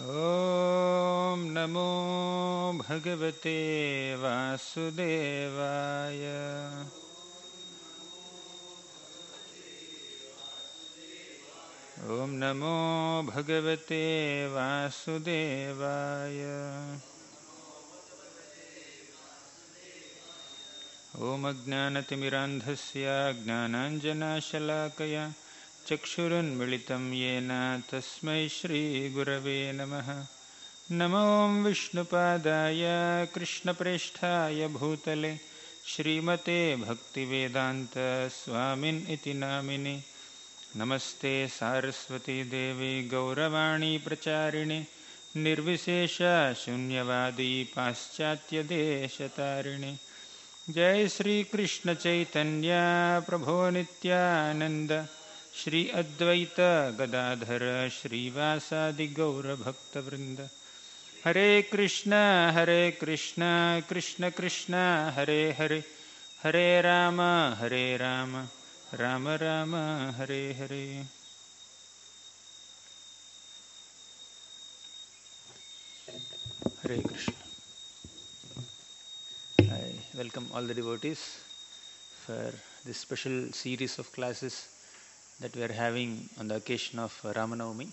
ॐ नमो भगवते वासुदेवाय। ॐ नमो भगवते वासुदेवाय। ॐ अज्ञानतिमिरान्धस्य ज्ञानाञ्जनशलाकया चक्षुरुन्मिलितं येन तस्मै श्रीगुरवे नमः। नमो विष्णुपादाय कृष्णप्रेष्ठाय भूतले श्रीमते भक्तिवेदान्तस्वामिन् इति नामिने। नमस्ते सारस्वती देवी गौरवाणी प्रचारिणे निर्विशेषशून्यवादी पाश्चात्यदेशतारिणे। जय श्री कृष्ण चैतन्य प्रभो नित्यानंद श्री अद्वैत गदाधर श्रीवासादि गौरभक्तवृंद। हरे कृष्ण कृष्ण कृष्ण हरे हरे, हरे राम राम राम हरे हरे। हरे Krishna. I welcome all the devotees for this special series of classes that we are having on the occasion of Ramanavami.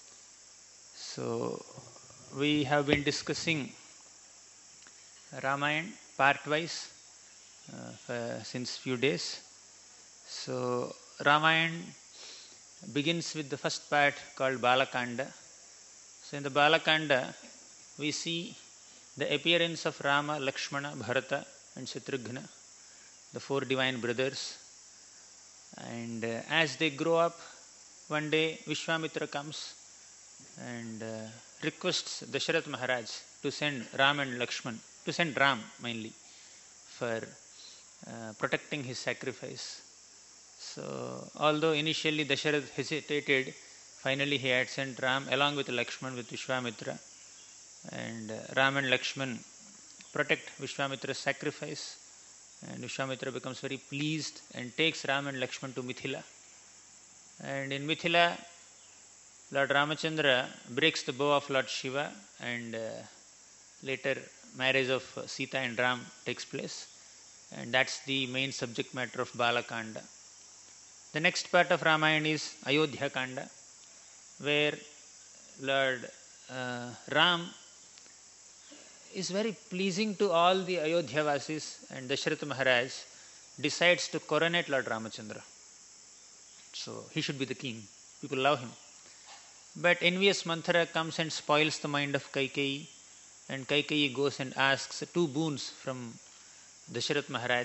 So, we have been discussing Ramayana part-wise since few days. So, Ramayana begins with the first part called Balakanda. So, in the Balakanda, we see the appearance of Rama, Lakshmana, Bharata and Shatrugna, the four divine brothers. And as they grow up, one day Vishwamitra comes and requests Dasharath Maharaj to send Ram and Lakshman, to send Ram mainly for protecting his sacrifice. So, although initially Dasharath hesitated, finally he had sent Ram along with Lakshman with Vishwamitra. And Ram and Lakshman protect Vishwamitra's sacrifice, and Vishwamitra becomes very pleased and takes Ram and Lakshman to Mithila. And in Mithila, Lord Ramachandra breaks the bow of Lord Shiva, and later marriage of Sita and Ram takes place, and that's the main subject matter of Balakanda. The next part of Ramayana is Ayodhya Kanda, where Lord Ram is very pleasing to all the Ayodhya Vasis, and Dasharath Maharaj decides to coronate Lord Ramachandra. So he should be the king. People love him. But envious Manthara comes and spoils the mind of Kaikeyi, and Kaikeyi goes and asks two boons from Dasharath Maharaj.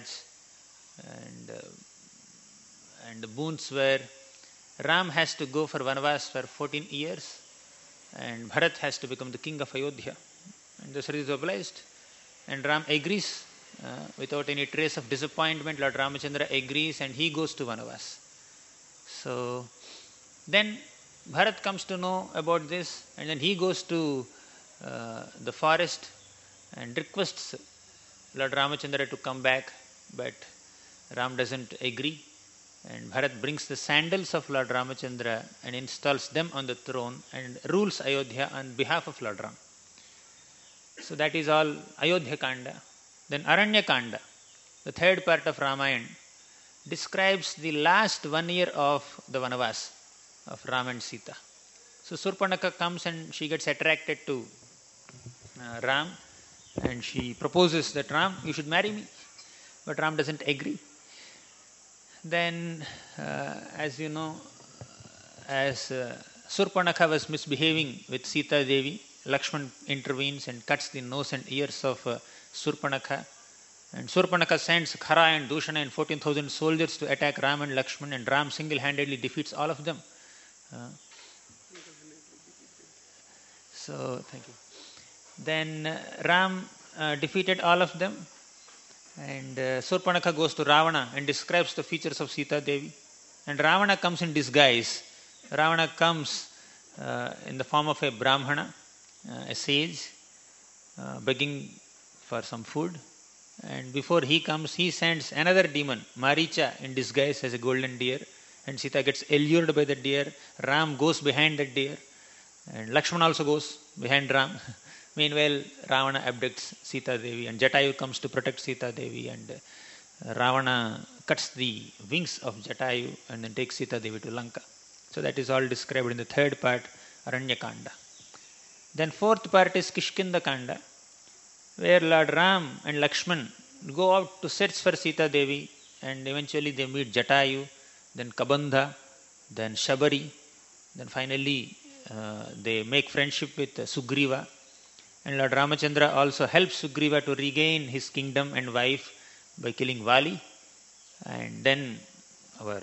And the boons were Ram has to go for Vanavas for 14 years, and Bharat has to become the king of Ayodhya. And Dasharath is obliged, and Ram agrees without any trace of disappointment. Lord Ramachandra agrees, and he goes to Vanavas. So then Bharat comes to know about this, and then he goes to the forest and requests Lord Ramachandra to come back, but Ram doesn't agree. And Bharat brings the sandals of Lord Ramachandra and installs them on the throne and rules Ayodhya on behalf of Lord Ram. So that is all Ayodhya Kanda. Then Aranya Kanda, the third part of Ramayana, describes the last 1 year of the Vanavas of Ram and Sita. So Surpanaka comes and she gets attracted to Ram, and she proposes that Ram, you should marry me. But Ram doesn't agree. Then, as you know, as Surpanaka was misbehaving with Sita Devi, Lakshman intervenes and cuts the nose and ears of Surpanaka. And Surpanaka sends Khara and Dushana and 14,000 soldiers to attack Ram and Lakshman, and Ram single-handedly defeats all of them. Thank you. Then Ram defeated all of them, and Surpanaka goes to Ravana and describes the features of Sita Devi. And Ravana comes in disguise. Ravana comes in the form of a Brahmana, a sage, begging for some food. And before he comes, he sends another demon, Maricha, in disguise as a golden deer. And Sita gets allured by the deer. Ram goes behind the deer. And Lakshmana also goes behind Ram. Meanwhile, Ravana abducts Sita Devi and Jatayu comes to protect Sita Devi, and Ravana cuts the wings of Jatayu and then takes Sita Devi to Lanka. So that is all described in the third part, Aranyakanda. Then fourth part is Kishkinda Kanda, where Lord Ram and Lakshman go out to search for Sita Devi, and eventually they meet Jatayu, then Kabandha, then Shabari, then finally they make friendship with Sugriva, and Lord Ramachandra also helps Sugriva to regain his kingdom and wife by killing Vali, and then our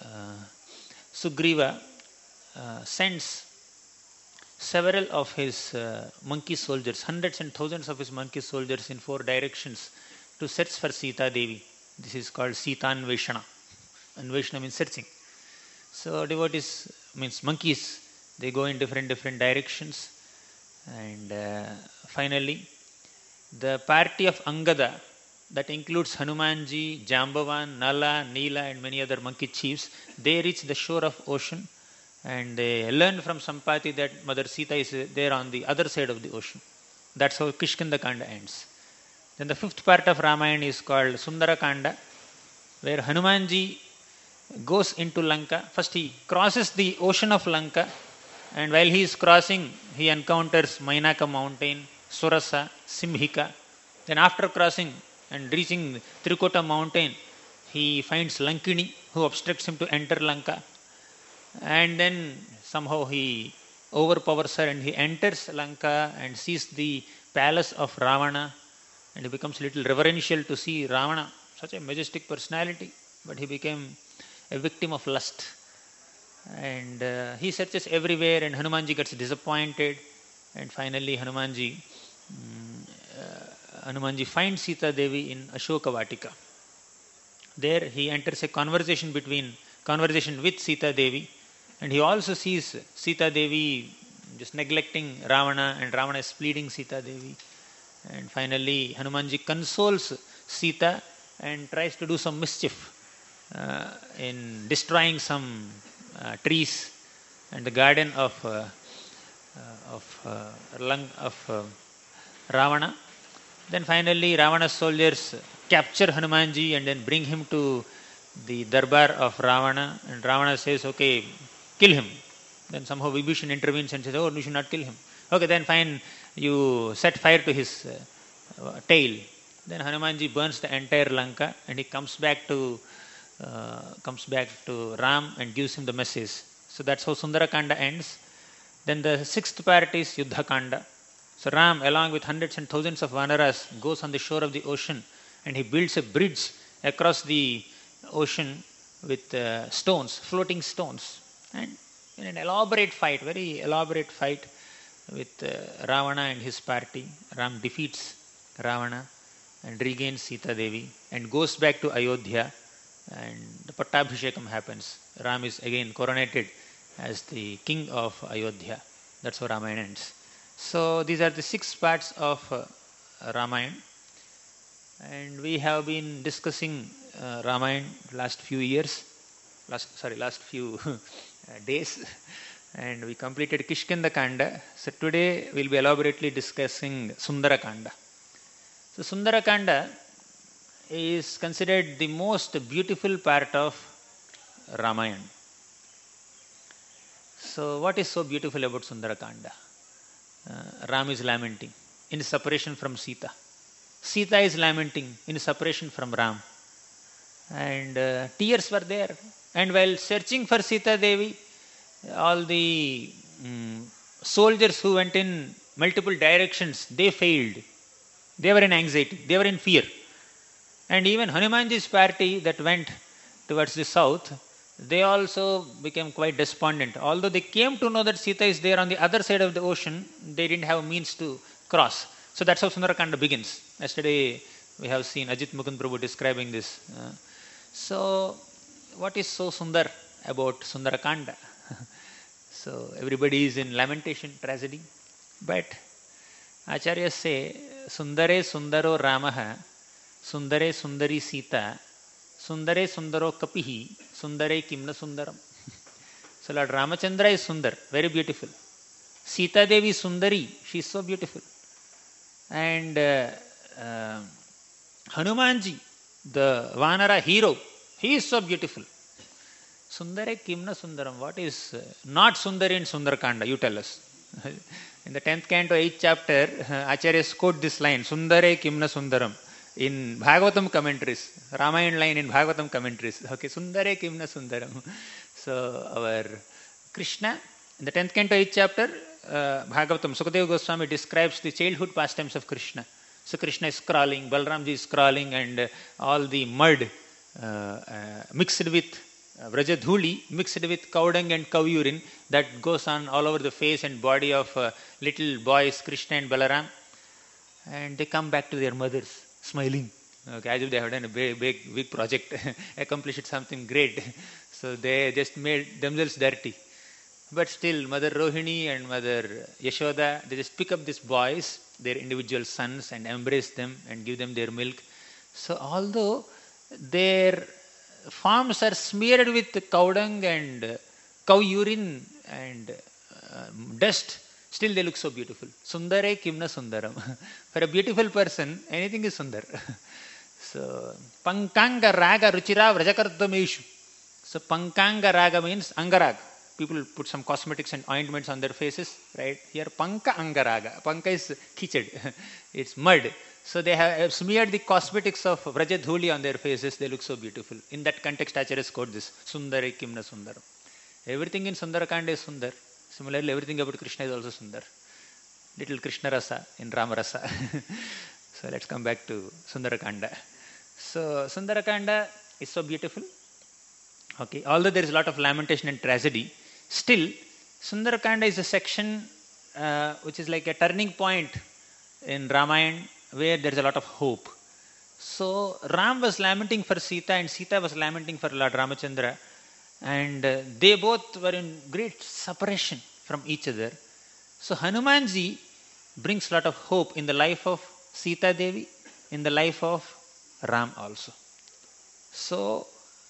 Sugriva sends several of his monkey soldiers, hundreds and thousands of his monkey soldiers in 4 directions to search for Sita Devi. This is called Sitanveshana. Anveshana means searching. So devotees, means monkeys, they go in different directions, and finally the party of Angada, that includes Hanumanji, Jambavan, Nala, Neela and many other monkey chiefs, they reach the shore of ocean, and they learn from Sampati that Mother Sita is there on the other side of the ocean. That's how Kishkinda Kanda ends. Then the fifth part of Ramayana is called Sundara Kanda, where Hanumanji goes into Lanka. First he crosses the ocean of Lanka, and while he is crossing, he encounters Mainaka mountain, Surasa, Simhika. Then after crossing and reaching Trikota mountain, he finds Lankini, who obstructs him to enter Lanka. And then somehow he overpowers her and he enters Lanka and sees the palace of Ravana, and he becomes a little reverential to see Ravana, such a majestic personality, but he became a victim of lust. And he searches everywhere, and Hanumanji gets disappointed, and finally Hanumanji finds Sita Devi in Ashoka Vatika. There he enters a conversation with Sita Devi, and he also sees Sita Devi just neglecting Ravana, and Ravana is pleading Sita Devi. And finally Hanumanji consoles Sita and tries to do some mischief in destroying some trees and the garden of Ravana. Then finally Ravana's soldiers capture Hanumanji and then bring him to the darbar of Ravana, and Ravana says, okay, kill him. Then somehow Vibhishan intervenes and says, oh, you should not kill him. Okay, then fine, you set fire to his tail. Then Hanumanji burns the entire Lanka, and he comes back to Ram and gives him the message. So that's how Sundarakanda ends. Then the sixth part is Yuddhakanda. So Ram, along with hundreds and thousands of Vanaras, goes on the shore of the ocean, and he builds a bridge across the ocean with stones, floating stones. And in an elaborate fight, very elaborate fight with Ravana and his party, Ram defeats Ravana and regains Sita Devi and goes back to Ayodhya, and the Pattabhishekam happens. Ram is again coronated as the king of Ayodhya. That's how Ramayana ends. So these are the 6 parts of Ramayana, and we have been discussing Ramayana last few days, and we completed Kishkinda Kanda. So today we'll be elaborately discussing Sundara Kanda. So Sundara Kanda is considered the most beautiful part of Ramayana. So what is so beautiful about Sundara Kanda? Ram is lamenting in separation from Sita. Sita is lamenting in separation from Ram. And tears were there. And while searching for Sita Devi, all the soldiers who went in multiple directions, they failed. They were in anxiety. They were in fear. And even Hanumanji's party that went towards the south, they also became quite despondent. Although they came to know that Sita is there on the other side of the ocean, they didn't have means to cross. So that's how Sundarakanda begins. Yesterday we have seen Ajit Mukund Prabhu describing this. So what is so sundar about Sundarakanda? So everybody is in lamentation, tragedy. But Acharyas say, Sundare Sundaro Ramaha, Sundare Sundari Sita, Sundare Sundaro Kapihi, Sundare Kimna Sundaram. So Lord Ramachandra is Sundar, very beautiful. Sita Devi Sundari, she is so beautiful. And Hanumanji, the Vanara hero, he is so beautiful. Sundare Kimna Sundaram, what is not Sundari in Sundarakanda? You tell us. In the 10th canto, 8th chapter, Acharyas quote this line, Sundare Kimna Sundaram, in Bhagavatam commentaries, Ramayana line in Bhagavatam commentaries. Okay, Sundare Kimna Sundaram. So, our Krishna, in the 10th canto, 8th chapter, Bhagavatam, Sukadeva Goswami describes the childhood pastimes of Krishna. So, Krishna is crawling, Balramji is crawling, and all the mud mixed with Vrajadhuli, mixed with cow dung and cow urine, that goes on all over the face and body of little boys, Krishna and Balaram. And they come back to their mothers, smiling. Okay, as if they have done a big project, accomplished something great. So they just made themselves dirty. But still, Mother Rohini and Mother Yashoda, they just pick up these boys, their individual sons, and embrace them and give them their milk. So although their forms are smeared with cow dung and cow urine and dust, still they look so beautiful. Sundare Kimna Sundaram. For a beautiful person, anything is Sundar. So, Pankanga Raga Ruchira Vrajakartameshu. So, Pankanga Raga means Angarag. People put some cosmetics and ointments on their faces, right? Here, Panka Angaraga. Panka is kichad. It's mud. So they have smeared the cosmetics of Vrajadhuli on their faces. They look so beautiful. In that context, Acharyas quote this, Sundare Kimna Sundaram. Everything in Sundarakanda is Sundar. Similarly, everything about Krishna is also Sundar. Little Krishna Rasa in Rama Rasa. So let's come back to Sundarakanda. So Sundarakanda is so beautiful. Okay, although there is a lot of lamentation and tragedy, still Sundarakanda is a section which is like a turning point in Ramayana, where there is a lot of hope. So Ram was lamenting for Sita and Sita was lamenting for Lord Ramachandra, and they both were in great separation from each other. So Hanumanji brings a lot of hope in the life of Sita Devi, in the life of Ram also. So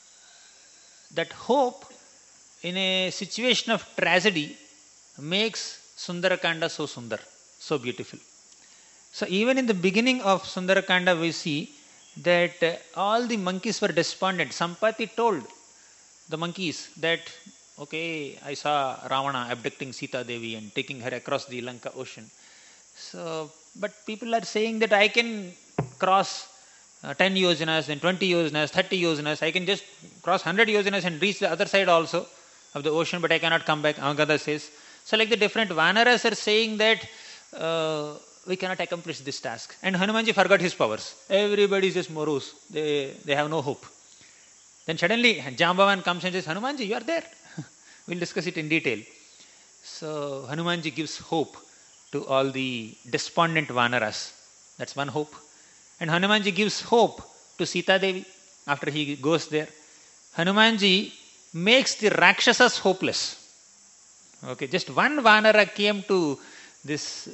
that hope in a situation of tragedy makes Sundarakanda so sundar, so beautiful. So even in the beginning of Sundarakanda, we see that all the monkeys were despondent. Sampati told the monkeys that, okay, I saw Ravana abducting Sita Devi and taking her across the Lanka ocean. So, but people are saying that I can cross 10 yojanas, then 20 yojanas, 30 yojanas. I can just cross 100 yojanas and reach the other side also of the ocean, but I cannot come back, Angada says. So like the different Vanaras are saying that we cannot accomplish this task. And Hanumanji forgot his powers. Everybody is just morose. They have no hope. Then suddenly Jambavan comes and says, Hanumanji, you are there. We'll discuss it in detail. So Hanumanji gives hope to all the despondent Vanaras. That's one hope. And Hanumanji gives hope to Sita Devi after he goes there. Hanumanji makes the Rakshasas hopeless. Okay, just one Vanara came to this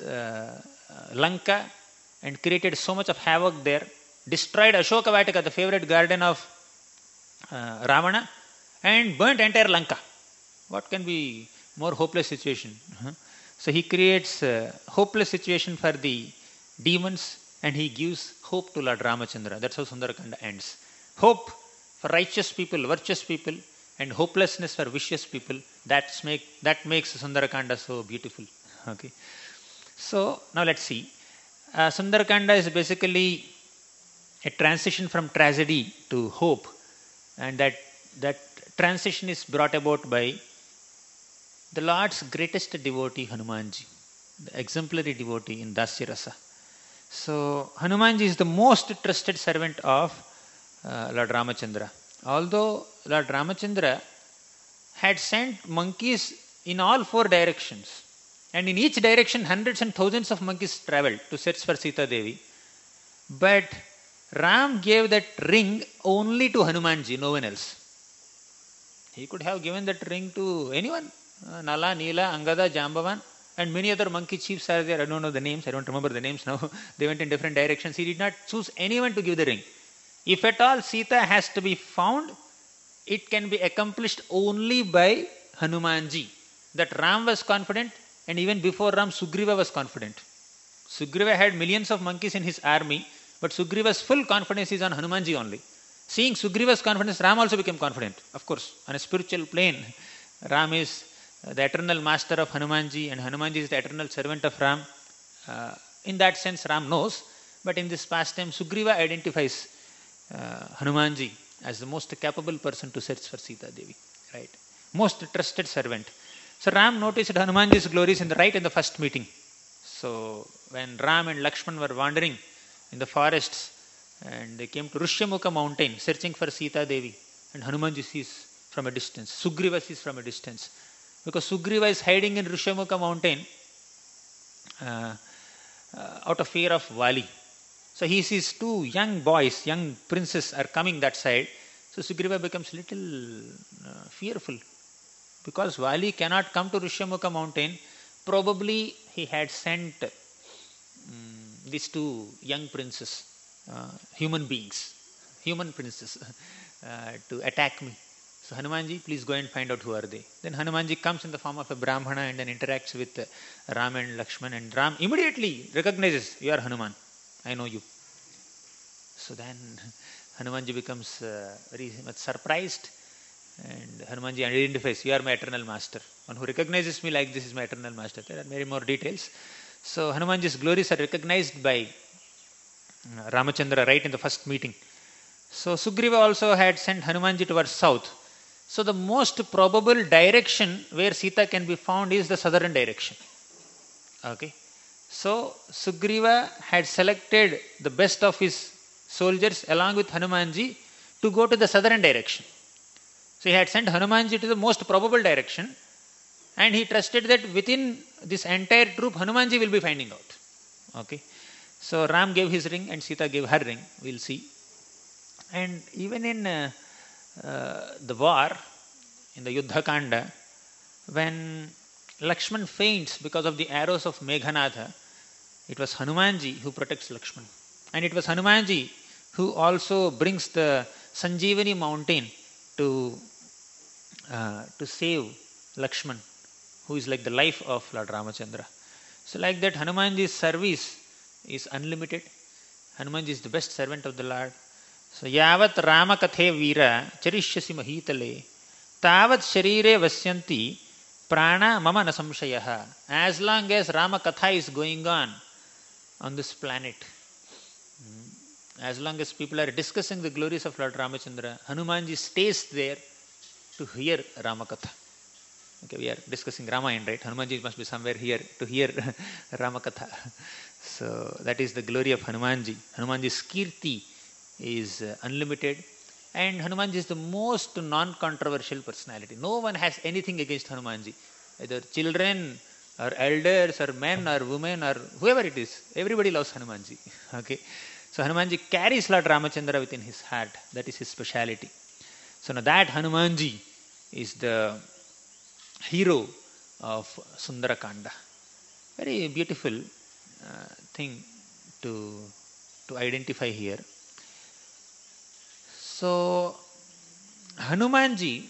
Lanka and created so much of havoc there, destroyed Ashoka Vatika, the favorite garden of Ravana, and burnt entire Lanka. What can be more hopeless situation? So he creates a hopeless situation for the demons and he gives hope to Lord Ramachandra. That's how Sundarakanda ends. Hope for righteous people, virtuous people, and hopelessness for vicious people. That makes Sundarakanda so beautiful. Okay. So now let's see. Sundarakanda is basically a transition from tragedy to hope, and that transition is brought about by the Lord's greatest devotee, Hanumanji, the exemplary devotee in Dasya Rasa. So Hanumanji is the most trusted servant of Lord Ramachandra. Although Lord Ramachandra had sent monkeys in all four directions, and in each direction hundreds and thousands of monkeys travelled to search for Sita Devi, but Ram gave that ring only to Hanumanji, no one else. He could have given that ring to anyone. Nala, Neela, Angada, Jambavan, and many other monkey chiefs are there. I don't know the names. I don't remember the names now. They went in different directions. He did not choose anyone to give the ring. If at all Sita has to be found, it can be accomplished only by Hanumanji. That Ram was confident, And even before Ram, Sugriva was confident. Sugriva had millions of monkeys in his army, but Sugriva's full confidence is on Hanumanji only. Seeing Sugriva's confidence, Ram also became confident. Of course, on a spiritual plane, Ram is the eternal master of Hanumanji and Hanumanji is the eternal servant of Ram. In that sense, Ram knows, but in this pastime, Sugriva identifies Hanumanji as the most capable person to search for Sita Devi, right? Most trusted servant. So Ram noticed Hanumanji's glories in the first meeting. So when Ram and Lakshman were wandering in the forests and they came to Rishyamukha mountain searching for Sita Devi, and Hanumanji sees from a distance, Sugriva sees from a distance, because Sugriva is hiding in Rishyamukha mountain out of fear of Vali. So he sees two young boys, young princes are coming that side. So Sugriva becomes little fearful, because Vali cannot come to Rishyamukha mountain. Probably he had sent these two young princes, human beings, human princes, to attack me. So Hanumanji, please go and find out who are they. Then Hanumanji comes in the form of a Brahmana and then interacts with Ram and Lakshman, and Ram immediately recognizes, you are Hanuman, I know you. So then Hanumanji becomes very much surprised, and Hanumanji identifies, you are my eternal master. One who recognizes me like this is my eternal master. There are many more details. So Hanumanji's glories are recognized by Ramachandra right in the first meeting. So Sugriva also had sent Hanumanji towards south. So the most probable direction where Sita can be found is the southern direction. Okay. So Sugriva had selected the best of his soldiers along with Hanumanji to go to the southern direction. So he had sent Hanumanji to the most probable direction, and he trusted that within this entire troop Hanumanji will be finding out. Okay. So Ram gave his ring and Sita gave her ring. We'll see. And even in the war, in the Yuddha Kanda, when Lakshman faints because of the arrows of Meghanatha, it was Hanumanji who protects Lakshman. And it was Hanumanji who also brings the Sanjeevani mountain to save Lakshman, who is like the life of Lord Ramachandra. So like that, Hanumanji's service is unlimited. Hanumanji is the best servant of the Lord. So yavat Rama kathe veera charishyasi mahitale tavat sharire vasyanti prana mama na samshayaha. As long as Rama katha is going on this planet, as long as people are discussing the glories of Lord Ramachandra, Hanumanji stays there to hear Rama katha. Okay, we are discussing Ramayana, right? Hanumanji must be somewhere here to hear Rama katha. So that is the glory of Hanumanji. Hanumanji's kirti is unlimited, and Hanumanji is the most non-controversial personality. No one has anything against Hanumanji, either children or elders or men or women or whoever it is. Everybody loves Hanumanji. Okay, so Hanumanji carries Lord Ramachandra within his heart. That is his speciality. So now that Hanumanji is the hero of Sundarakanda. Very beautiful thing to identify here. So Hanumanji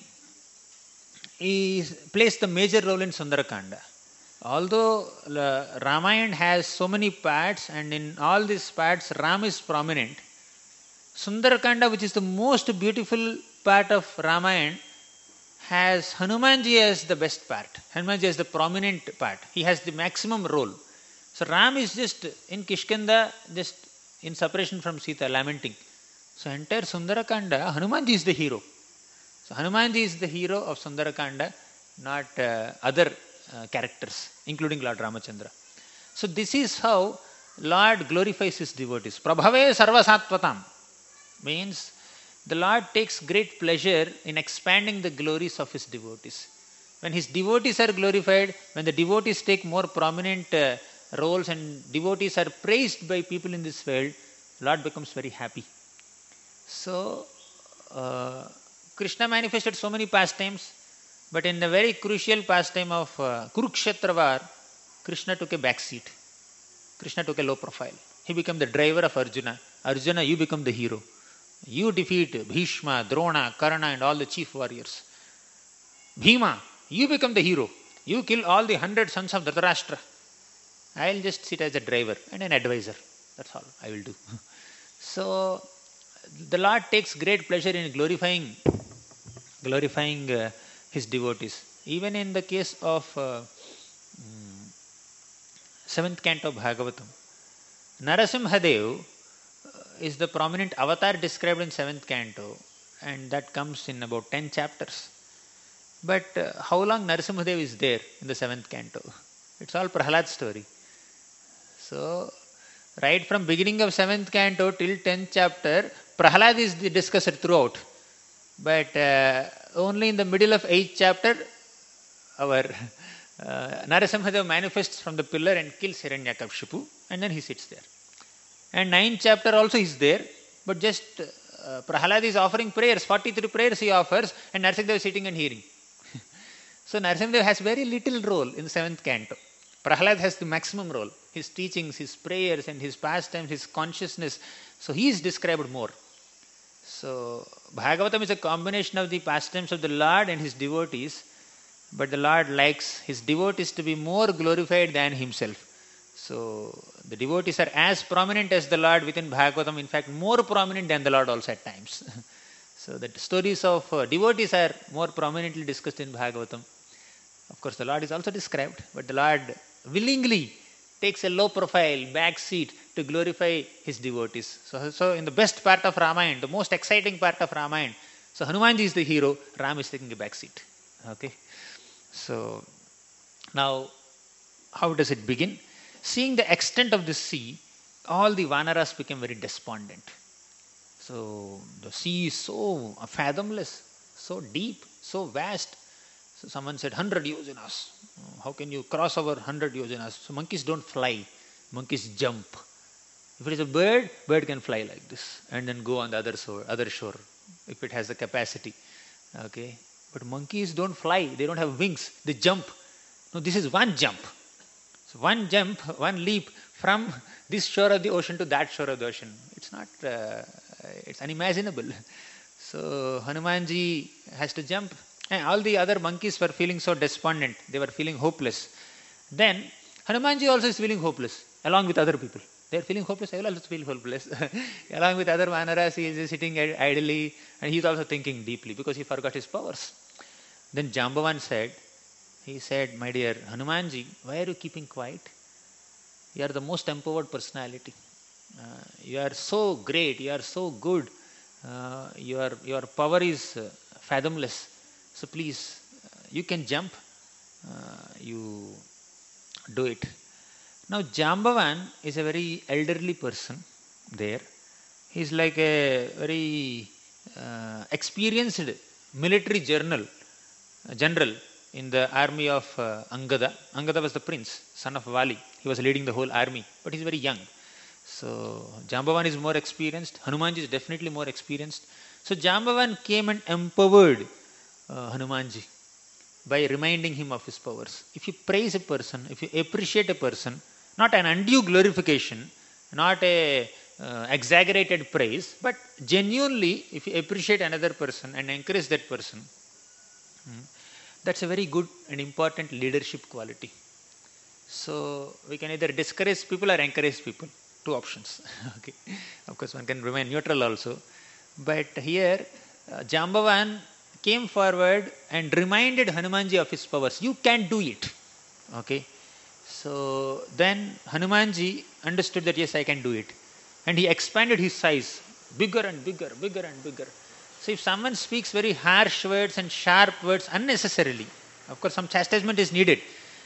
plays the major role in Sundarakanda. Although Ramayana has so many parts, and in all these parts Ram is prominent, Sundarakanda, which is the most beautiful part of Ramayana, has Hanumanji as the best part. Hanumanji is the prominent part. He has the maximum role. So Ram is just in Kishkinda, just in separation from Sita, lamenting. So entire Sundarakanda, Hanumanji is the hero. So Hanumanji is the hero of Sundarakanda, not other characters, including Lord Ramachandra. So this is how Lord glorifies his devotees. Prabhave sarvasatvatam means the Lord takes great pleasure in expanding the glories of his devotees. When his devotees are glorified, when the devotees take more prominent roles and devotees are praised by people in this world, Lord becomes very happy. So Krishna manifested so many pastimes, but in the very crucial pastime of Kurukshetra war, Krishna took a back seat. Krishna took a low profile. He became the driver of Arjuna. Arjuna, you become the hero. You defeat Bhishma, Drona, Karna and all the chief warriors. Bhima, you become the hero. You kill all the 100 sons of Dhritarashtra. I'll just sit as a driver and an advisor. That's all I will do. So the Lord takes great pleasure in glorifying his devotees. Even in the case of 7th canto of Bhagavatam, Narasimhadev is the prominent avatar described in 7th canto, and that comes in about 10 chapters. But how long Narasimhadev is there in the 7th canto? It's all Prahlad's story. So, right from beginning of 7th canto till 10th chapter, Prahlad is the discusser throughout. But only in the middle of 8th chapter, our Narasimhadev manifests from the pillar and kills Hiranyakashipu, and then he sits there. And 9th chapter also is there, but just Prahlad is offering prayers, 43 prayers he offers, and Narasimhadev is sitting and hearing. So Narasimhadev has very little role in the 7th canto. Prahlad has the maximum role. His teachings, his prayers, and his pastimes, his consciousness. So he is described more. So Bhagavatam is a combination of the pastimes of the Lord and his devotees, but the Lord likes his devotees to be more glorified than himself. So the devotees are as prominent as the Lord within Bhagavatam, in fact more prominent than the Lord also at times. So the stories of devotees are more prominently discussed in Bhagavatam. Of course the Lord is also described, but the Lord willingly takes a low profile, back seat to glorify his devotees. So in the best part of Ramayana, the most exciting part of Ramayana, so Hanumanji is the hero, Ram is taking a back seat. Okay. So now how does it begin? Seeing the extent of the sea, all the Vanaras became very despondent. So the sea is so fathomless, so deep, so vast. So someone said 100 yojanas. How can you cross over 100 yojanas? So monkeys don't fly, monkeys jump. If it is a bird, bird can fly like this and then go on the other shore if it has the capacity. Okay, but monkeys don't fly, they don't have wings, they jump. No, this is one jump. So one jump, one leap from this shore of the ocean to that shore of the ocean. It's not, it's unimaginable. So Hanumanji has to jump, and all the other monkeys were feeling so despondent, they were feeling hopeless. Then Hanumanji also is feeling hopeless along with other people. They are feeling hopeless, I will also feel hopeless. Along with other Vanaras, he is sitting idly and he is also thinking deeply because he forgot his powers. Then Jambavan said, my dear Hanumanji, why are you keeping quiet? You are the most empowered personality. You are so great, you are so good. Your power is fathomless. So please, you can jump. You do it. Now Jambavan is a very elderly person there. He is like a very experienced military general in the army of Angada. Angada was the prince, son of Vali. He was leading the whole army, but he is very young. So Jambavan is more experienced. Hanumanji is definitely more experienced. So Jambavan came and empowered Hanumanji by reminding him of his powers. If you praise a person, if you appreciate a person, not an undue glorification, not a exaggerated praise, but genuinely if you appreciate another person and encourage that person, that's a very good and important leadership quality. So we can either discourage people or encourage people. Two options. Okay. Of course one can remain neutral also. But here Jambavan came forward and reminded Hanumanji of his powers. You can do it. Okay. So then Hanumanji understood that yes, I can do it. And he expanded his size, bigger and bigger, bigger and bigger. So if someone speaks very harsh words and sharp words unnecessarily, of course some chastisement is needed.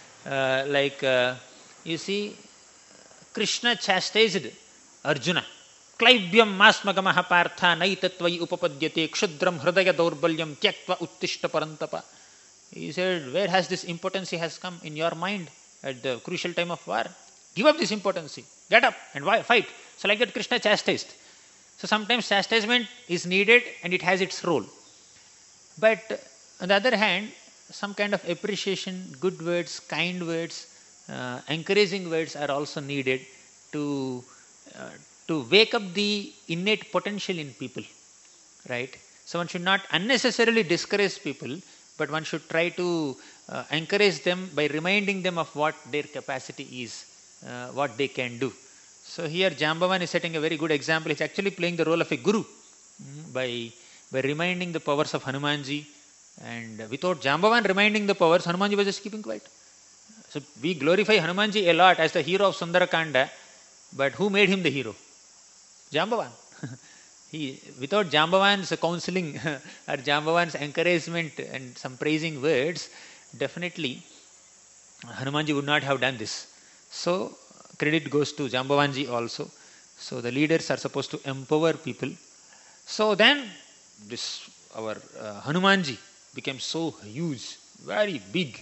You see, Krishna chastised Arjuna. Klaibyam masmagamaha partha naitatvai upapadyate kshudram hridaya daurbalyam tyaktva uttishta parantapa. He said, where has this impotency has come in your mind at the crucial time of war? Give up this impotency. Get up and fight. So like that Krishna chastised. So sometimes chastisement is needed and it has its role. But on the other hand, some kind of appreciation, good words, kind words, encouraging words are also needed to wake up the innate potential in people. Right? So one should not unnecessarily discourage people, but one should try to encourage them by reminding them of what their capacity is, what they can do. So here Jambavan is setting a very good example. He's actually playing the role of a guru by reminding the powers of Hanumanji. And without Jambavan reminding the powers, Hanumanji was just keeping quiet. So we glorify Hanumanji a lot as the hero of Sundarakanda, but who made him the hero? Jambavan. Without Jambavan's counseling or Jambavan's encouragement and some praising words, definitely Hanumanji would not have done this. So credit goes to Jambavanji also. So the leaders are supposed to empower people. So then our Hanumanji became so huge, very big.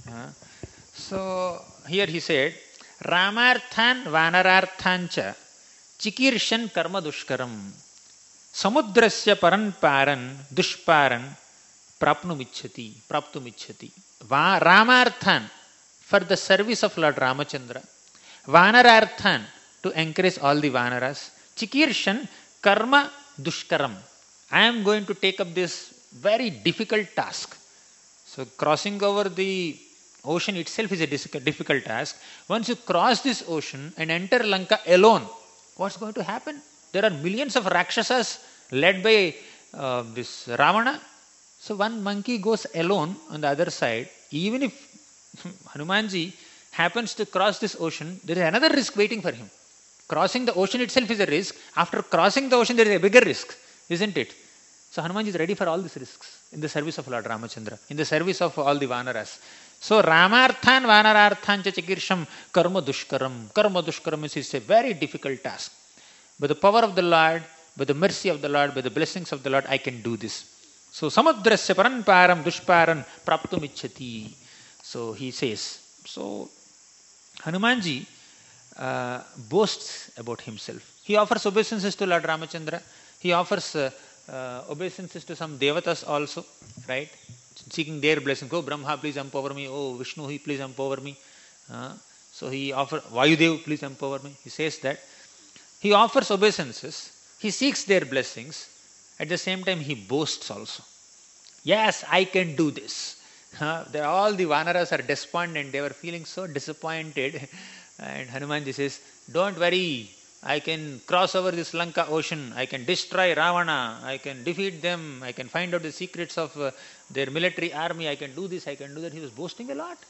So here he said, Ramarthan Vanararthancha Chikirshan Karma Dushkaram Samudrasya Paran Paran Dushparan Prapnumichati. Ramarthan, for the service of Lord Ramachandra. Vanararthan, to encourage all the Vanaras. Chikirshan Karma Dushkaram. I am going to take up this very difficult task. So crossing over the ocean itself is a difficult task. Once you cross this ocean and enter Lanka alone, what's going to happen? There are millions of Rakshasas led by this Ravana. So one monkey goes alone on the other side. Even if Hanumanji happens to cross this ocean, there is another risk waiting for him. Crossing the ocean itself is a risk. After crossing the ocean, there is a bigger risk, isn't it? So Hanumanji is ready for all these risks in the service of Lord Ramachandra, in the service of all the Vanaras. So Ramarthan Vanararthan cha Chikirsham Karma Dushkaram. Karma Dushkaram is a very difficult task. By the power of the Lord, by the mercy of the Lord, by the blessings of the Lord, I can do this. So Samudrasya Paran Param Dushparan Praptumichati. So he says. So Hanumanji boasts about himself. He offers obeisances to Lord Ramachandra. He offers obeisances to some devatas also, right? Seeking their blessings. Oh Brahma, please empower me. Oh Vishnu, please empower me. So he offers, Vayudev, please empower me. He says that. He offers obeisances. He seeks their blessings. At the same time, he boasts also. Yes, I can do this. All the Vanaras are despondent. They were feeling so disappointed. And Hanumanji says, don't worry. I can cross over this Lanka ocean. I can destroy Ravana. I can defeat them. I can find out the secrets of their military army. I can do this. I can do that. He was boasting a lot.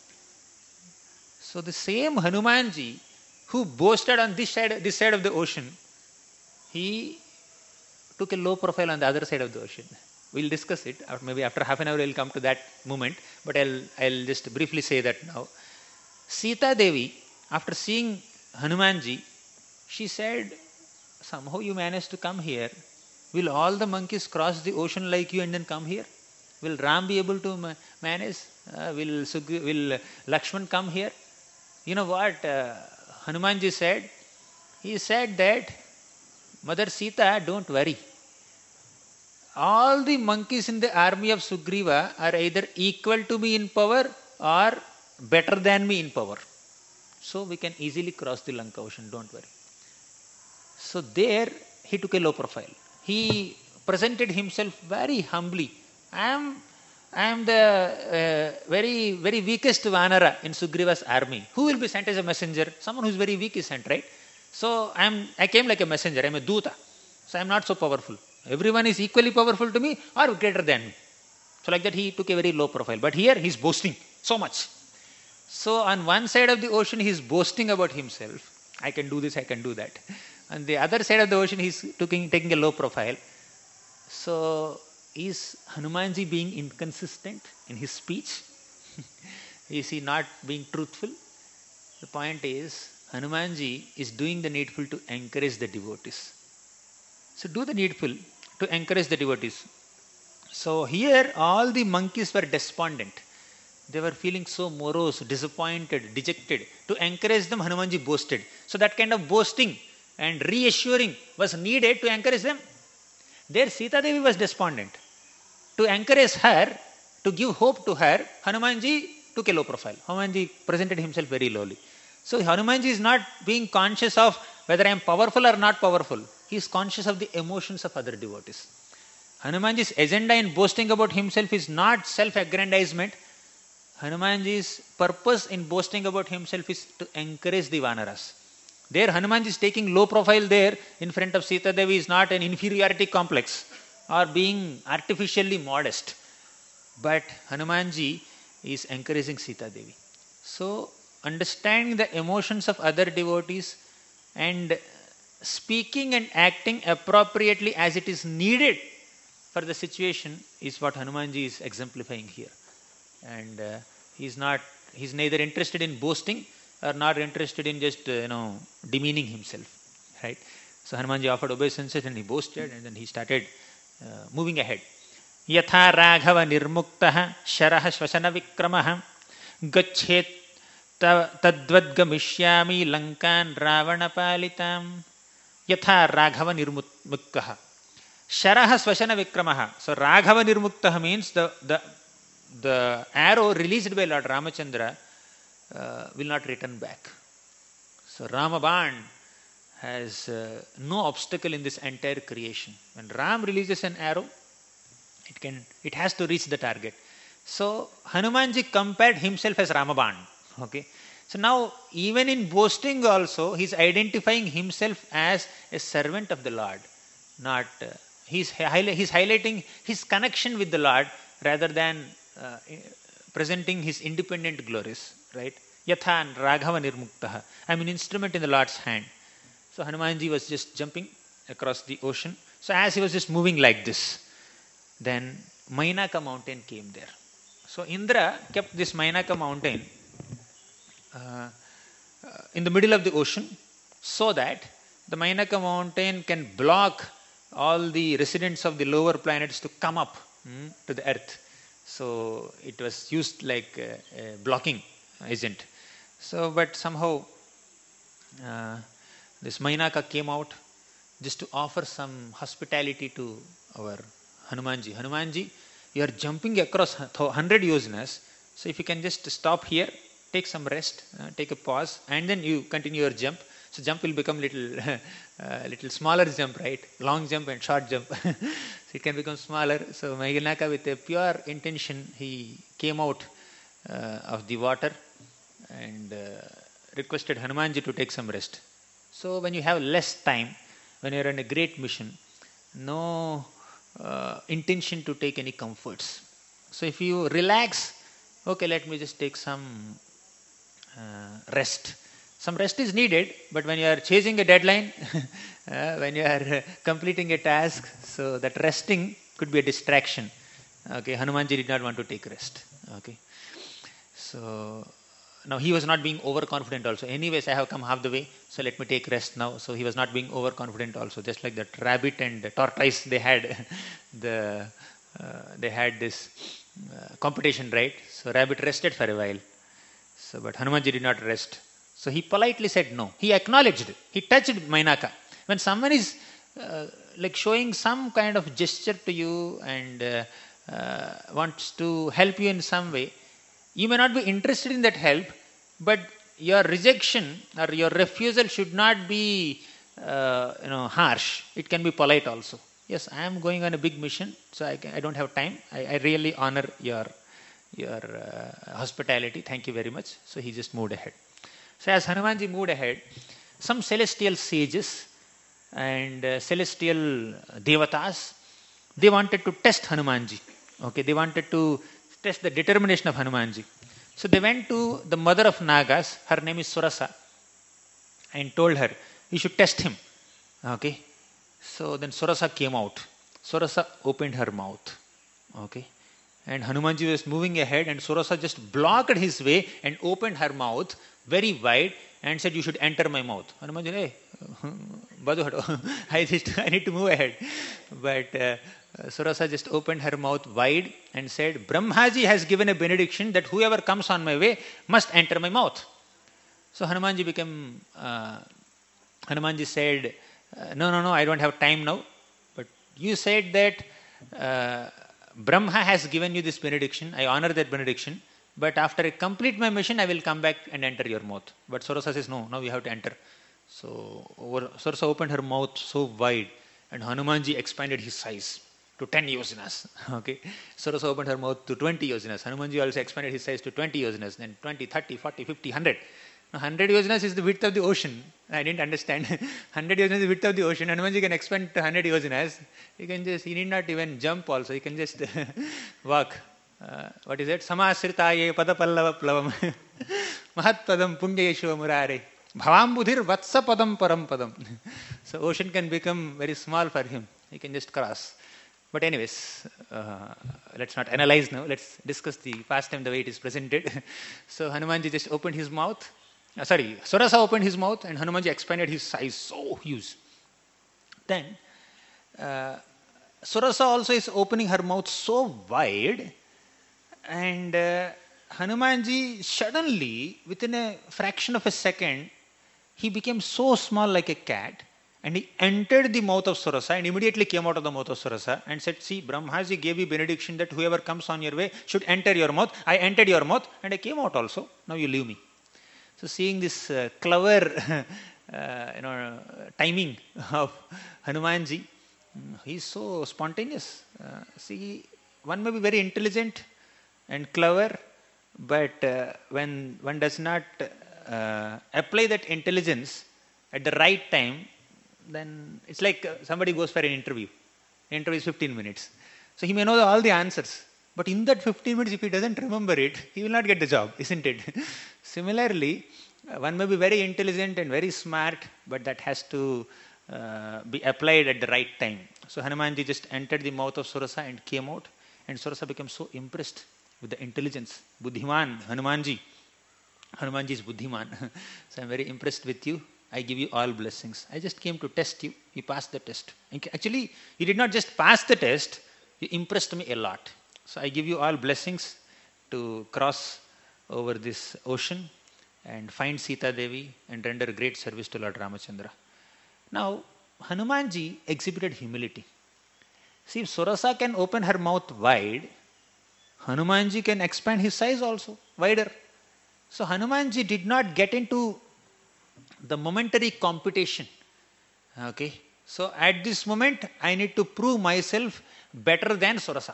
So the same Hanumanji who boasted on this side of the ocean, he took a low profile on the other side of the ocean. We'll discuss it. Maybe after half an hour we'll come to that moment. But I'll just briefly say that now. Sita Devi, after seeing Hanumanji, she said, somehow you managed to come here. Will all the monkeys cross the ocean like you and then come here? Will Ram be able to manage? Will Lakshman come here? You know what Hanumanji said? He said that, Mother Sita, don't worry. All the monkeys in the army of Sugriva are either equal to me in power or better than me in power. So we can easily cross the Lanka ocean, don't worry. So there he took a low profile. He presented himself very humbly. I am the very, very weakest Vanara in Sugriva's army. Who will be sent as a messenger? Someone who is very weak is sent, right? So I came like a messenger. I am a Duta. So I am not so powerful. Everyone is equally powerful to me or greater than me. So like that he took a very low profile. But here he is boasting so much. So on one side of the ocean he is boasting about himself. I can do this, I can do that. On the other side of the ocean he is taking a low profile. So is Hanumanji being inconsistent in his speech? Is he not being truthful? The point is, Hanumanji is doing the needful to encourage the devotees. So do the needful to encourage the devotees. So here all the monkeys were despondent. They were feeling so morose, disappointed, dejected. To encourage them, Hanumanji boasted. So that kind of boasting and reassuring was needed to encourage them. There Sita Devi was despondent. To encourage her, to give hope to her, Hanumanji took a low profile. Hanumanji presented himself very lowly. So Hanumanji is not being conscious of whether I am powerful or not powerful. He is conscious of the emotions of other devotees. Hanumanji's agenda in boasting about himself is not self-aggrandizement. Hanumanji's purpose in boasting about himself is to encourage the Vanaras. There Hanumanji is taking low profile there in front of Sita Devi is not an inferiority complex or being artificially modest. But Hanumanji is encouraging Sita Devi. So understanding the emotions of other devotees and speaking and acting appropriately as it is needed for the situation is what Hanumanji is exemplifying here. And he's neither interested in boasting or not interested in just demeaning himself, right? So Hanumanji offered obeisances and he boasted and then he started moving ahead. Yatha Raghava Nirmuktaha Sharaha Shvasana Vikramaha Gachet Tadvad Gamishyami Lankan Ravana Palitam. Yatha Raghava Nirmuktaha Sharaha Swashana Vikramaha. So Raghava Nirmuktaha means the arrow released by Lord Ramachandra will not return back. So Ramaban has no obstacle in this entire creation. When Ram releases an arrow, it has to reach the target. So Hanumanji compared himself as Ramaban. Okay. So now even in boasting also, he is identifying himself as a servant of the Lord. Not he's highlighting his connection with the Lord rather than presenting his independent glories, right? Yatha Raghava Nirmuktaha. I am an instrument in the Lord's hand. So Hanumanji was just jumping across the ocean. So as he was just moving like this, then Mainaka mountain came there. So Indra kept this Mainaka mountain in the middle of the ocean so that the Mainaka mountain can block all the residents of the lower planets to come up to the earth. So it was used like a blocking agent. So but somehow this Mainaka came out just to offer some hospitality to our Hanumanji. Hanumanji, you are jumping across 100 yojanas. So if you can just stop here, take some rest, take a pause, and then you continue your jump. So jump will become little smaller jump, right? Long jump and short jump. So it can become smaller. So Mainaka, with a pure intention, he came out of the water and requested Hanumanji to take some rest. So when you have less time, when you are on a great mission, no intention to take any comforts. So if you relax, okay, let me just take some rest. Some rest is needed, but when you are chasing a deadline, when you are completing a task, so that resting could be a distraction. Okay, Hanumanji did not want to take rest. Okay, so now he was not being overconfident also. Anyways, I have come half the way, so let me take rest now. So he was not being overconfident also. Just like that rabbit and the tortoise, they had this competition, right? So rabbit rested for a while. So but Hanumanji did not rest. So he politely said no. He acknowledged. He touched Mainaka. When someone is like showing some kind of gesture to you and wants to help you in some way, you may not be interested in that help, but your rejection or your refusal should not be harsh. It can be polite also. Yes, I am going on a big mission, so I don't have time. I really honor your hospitality. Thank you very much. So he just moved ahead. So as Hanumanji moved ahead, some celestial sages and celestial devatas, they wanted to test Hanumanji. Okay, they wanted to test the determination of Hanumanji. So they went to the mother of Nagas, her name is Surasa, and told her, you should test him. Okay. So then Surasa came out. Surasa opened her mouth. Okay. And Hanumanji was moving ahead and Surasa just blocked his way and opened her mouth very wide and said, you should enter my mouth. Hanumanji, hey, I need to move ahead. But Surasa just opened her mouth wide and said, Brahmaji has given a benediction that whoever comes on my way must enter my mouth. So Hanumanji said, no, I don't have time now. But you said that Brahma has given you this benediction. I honor that benediction. But after I complete my mission, I will come back and enter your mouth. But Surasa says, no, now we have to enter. So Surasa opened her mouth so wide and Hanumanji expanded his size. to 10 yojanas. Okay. Surasa opened her mouth to 20 yojanas. Hanumanji also expanded his size to 20 yojanas, then 20, 30, 40, 50, 100. Now 100 yojanas is the width of the ocean. I didn't understand. 100 yojanas is the width of the ocean. Hanumanji can expand to 100 yojanas. He need not even jump also. He can just walk. What is it? Samasritaye padapallava plavam. Mahatpadam punyeshu murare. Bhavambudhir vatsa padam param padam. So ocean can become very small for him. He can just cross. But anyways, let's not analyze now. Let's discuss the past time the way it is presented. So Hanumanji just opened his mouth. Surasa opened his mouth and Hanumanji expanded his size so huge. Then Surasa also is opening her mouth so wide, and Hanumanji suddenly, within a fraction of a second, he became so small like a cat, and he entered the mouth of Surasa and immediately came out of the mouth of Surasa and said, see, Brahmaji gave you benediction that whoever comes on your way should enter your mouth. I entered your mouth and I came out also. Now you leave me. So seeing this clever timing of Hanumanji, he's so spontaneous. See, one may be very intelligent and clever, but when one does not apply that intelligence at the right time, then it's like somebody goes for an interview. The interview is 15 minutes. So he may know all the answers, but in that 15 minutes, if he doesn't remember it, he will not get the job, isn't it? Similarly, one may be very intelligent and very smart, but that has to be applied at the right time. So Hanumanji just entered the mouth of Surasa and came out, and Surasa became so impressed with the intelligence. Buddhiman, Hanumanji. Hanumanji is Buddhiman. So I'm very impressed with you. I give you all blessings. I just came to test you. You passed the test. Actually, you did not just pass the test, you impressed me a lot. So I give you all blessings to cross over this ocean and find Sita Devi and render great service to Lord Ramachandra. Now, Hanumanji exhibited humility. See, if Surasa can open her mouth wide, Hanumanji can expand his size also wider. So Hanumanji did not get into the momentary competition. Okay. So at this moment, I need to prove myself better than Surasa.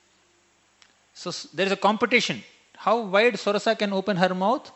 So there is a competition. How wide Surasa can open her mouth,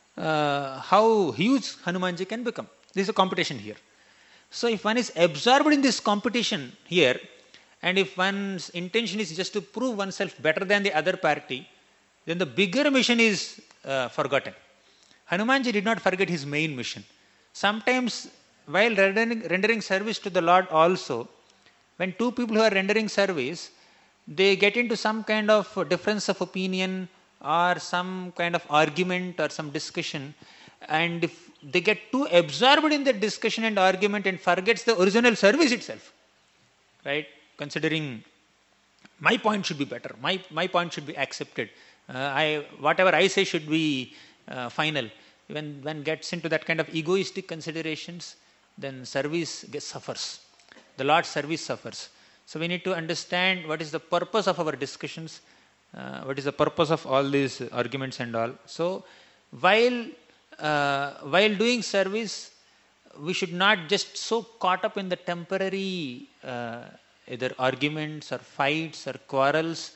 how huge Hanumanji can become. This is a competition here. So if one is absorbed in this competition here, and if one's intention is just to prove oneself better than the other party, then the bigger mission is forgotten. Hanumanji did not forget his main mission. Sometimes while rendering service to the Lord also, when two people who are rendering service, they get into some kind of difference of opinion or some kind of argument or some discussion, and if they get too absorbed in the discussion and argument and forgets the original service itself, right? Considering my point should be better, my point should be accepted, whatever I say should be final. When one gets into that kind of egoistic considerations, then service suffers. The Lord's service suffers. So we need to understand what is the purpose of our discussions, what is the purpose of all these arguments and all. So while doing service, we should not just so caught up in the temporary either arguments or fights or quarrels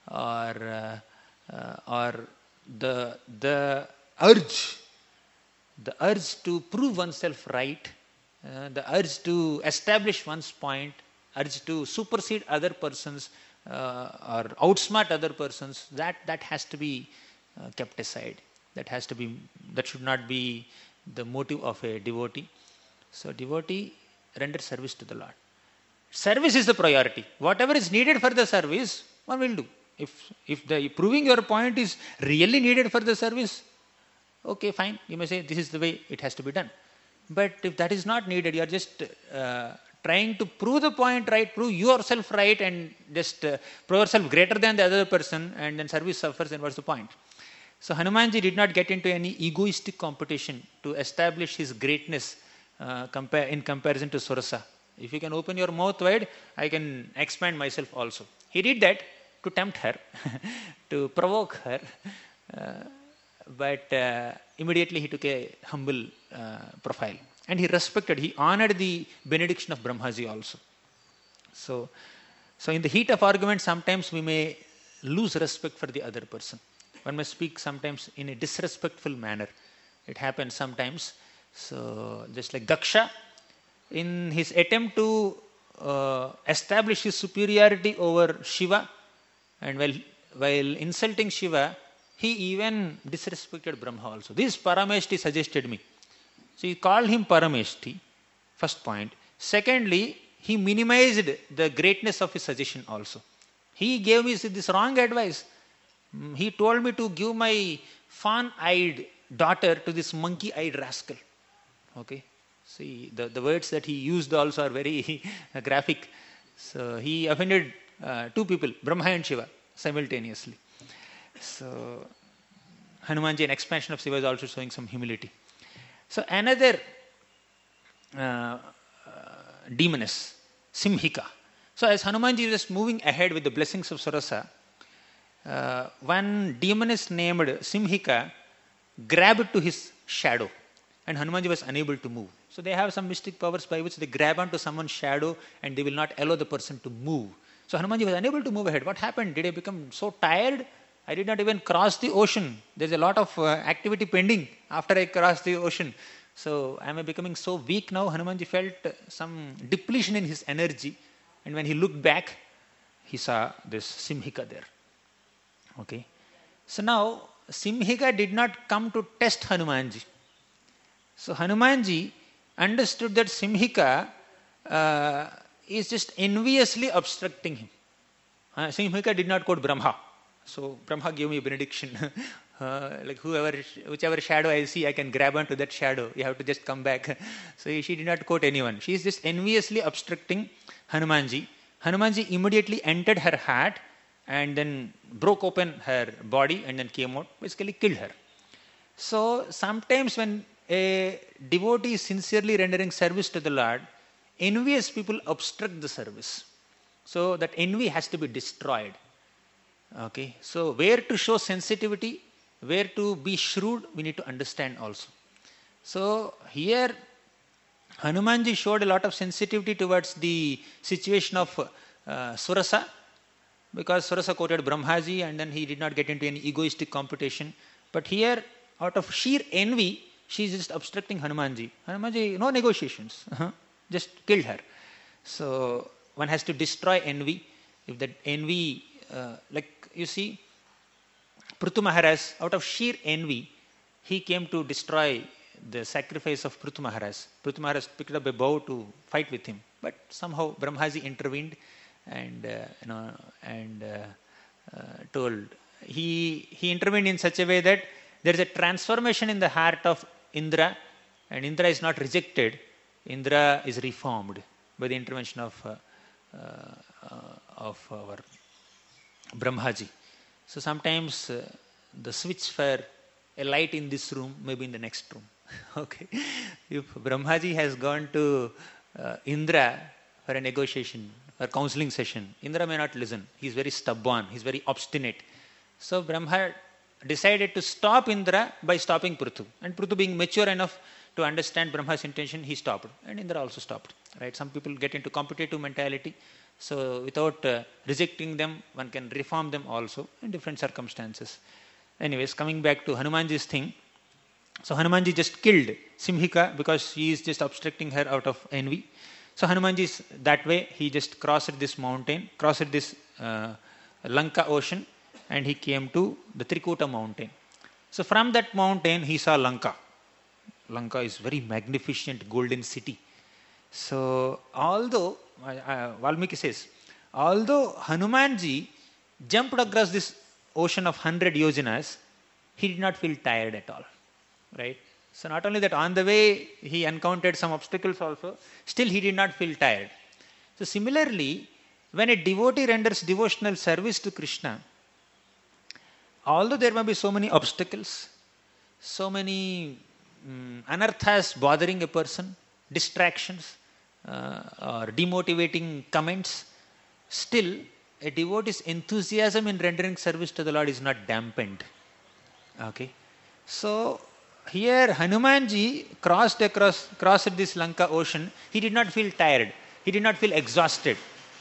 or the urge to prove oneself right, the urge to establish one's point, urge to supersede other persons or outsmart other persons, that has to be kept aside. That should not be the motive of a devotee. So devotee renders service to the Lord. Service is the priority. Whatever is needed for the service, one will do. If the proving your point is really needed for the service, okay, fine. You may say this is the way it has to be done. But if that is not needed, you are just trying to prove the point right, prove yourself right, and just prove yourself greater than the other person, and then service suffers, then what's the point? So Hanumanji did not get into any egoistic competition to establish his greatness in comparison to Surasa. If you can open your mouth wide, I can expand myself also. He did that to tempt her, to provoke her, but immediately he took a humble profile. And he honored the benediction of Brahmaji also. So So in the heat of argument, sometimes we may lose respect for the other person. One may speak sometimes in a disrespectful manner. It happens sometimes. So just like Daksha, in his attempt to establish his superiority over Shiva, and while insulting Shiva, he even disrespected Brahma also. This Parameshti suggested me. So he called him Parameshti, first point. Secondly, he minimized the greatness of his suggestion also. He gave me this wrong advice. He told me to give my fawn-eyed daughter to this monkey-eyed rascal. Okay. See, the words that he used also are very graphic. So he offended two people, Brahma and Shiva, simultaneously. So Hanumanji, an expansion of Shiva, is also showing some humility. So another demoness, Simhika. So as Hanumanji is just moving ahead with the blessings of Surasa, one demoness named Simhika grabbed to his shadow, and Hanumanji was unable to move. So they have some mystic powers by which they grab onto someone's shadow and they will not allow the person to move. So Hanumanji was unable to move ahead. What happened? Did I become so tired? I did not even cross the ocean. There's a lot of activity pending after I crossed the ocean. So am I becoming so weak now? Hanumanji felt some depletion in his energy. And when he looked back, he saw this Simhika there. Okay. So now Simhika did not come to test Hanumanji. So Hanumanji understood that Simhika is just enviously obstructing him. Simhika did not quote Brahma. So Brahma gave me a benediction. Like whichever shadow I see, I can grab onto that shadow. You have to just come back. So she did not quote anyone. She is just enviously obstructing Hanumanji. Hanumanji immediately entered her heart and then broke open her body and then came out, basically killed her. So sometimes when a devotee is sincerely rendering service to the Lord, envious people obstruct the service. So that envy has to be destroyed. Okay. So where to show sensitivity, where to be shrewd, we need to understand also. So here Hanumanji showed a lot of sensitivity towards the situation of Surasa, because Surasa quoted Brahmaji and then he did not get into any egoistic competition. But here, out of sheer envy, she is just obstructing Hanumanji. Hanumanji, no negotiations. Just killed her. So one has to destroy envy. If that envy, like you see, Prithu Maharaj, out of sheer envy, he came to destroy the sacrifice of Prithu Maharaj. Prithu Maharaj picked up a bow to fight with him. But somehow Brahmaji intervened and told. He intervened in such a way that there is a transformation in the heart of Indra, and Indra is not rejected. Indra is reformed by the intervention of our Brahmaji. So sometimes the switch for a light in this room may be in the next room. Okay, if Brahmaji has gone to Indra for a negotiation or counseling session, Indra may not listen. He is very stubborn. He is very obstinate. So Brahma decided to stop Indra by stopping Prithu. And Prithu, being mature enough to understand Brahma's intention, he stopped. And Indra also stopped. Right? Some people get into competitive mentality. So without rejecting them, one can reform them also in different circumstances. Anyways, coming back to Hanumanji's thing. So Hanumanji just killed Simhika because she is just obstructing her out of envy. So Hanumanji is that way. He just crossed this mountain, crossed this Lanka ocean, and he came to the Trikuta mountain. So from that mountain, he saw Lanka. Lanka is very magnificent golden city. So although, Valmiki says, although Hanumanji jumped across this ocean of 100 yojanas, he did not feel tired at all. Right? So not only that, on the way he encountered some obstacles also, still he did not feel tired. So similarly, when a devotee renders devotional service to Krishna, although there may be so many obstacles, so many anarthas bothering a person, distractions or demotivating comments, still a devotee's enthusiasm in rendering service to the Lord is not dampened. Okay. So here Hanumanji crossed this Lanka ocean. He did not feel tired. He did not feel exhausted.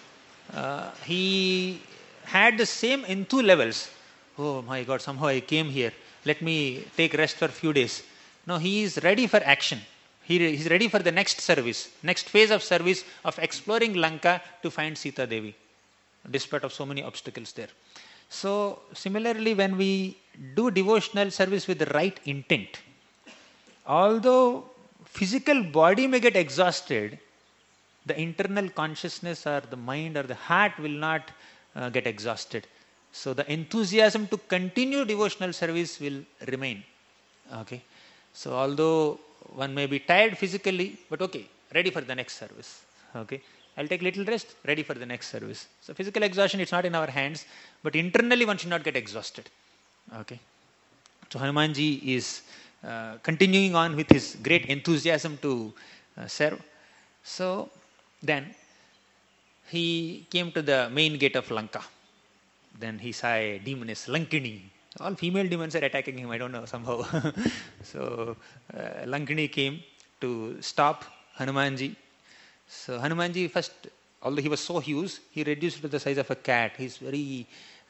he had the same enthus levels. Oh my God, somehow I came here. Let me take rest for a few days. No, he is ready for action. He's ready for the next service, next phase of service of exploring Lanka to find Sita Devi, despite of so many obstacles there. So similarly, when we do devotional service with the right intent, although physical body may get exhausted, the internal consciousness or the mind or the heart will not get exhausted. So the enthusiasm to continue devotional service will remain. Okay. So although one may be tired physically, but okay, ready for the next service. Okay. I'll take little rest, ready for the next service. So physical exhaustion, it's not in our hands, but internally one should not get exhausted. Okay. So Hanumanji is continuing on with his great enthusiasm to serve. So then he came to the main gate of Lanka. Then he saw a demoness, Lankini. All female demons are attacking him, I don't know, somehow. So Lankini came to stop Hanumanji. So Hanumanji first, although he was so huge, he reduced to the size of a cat. He's very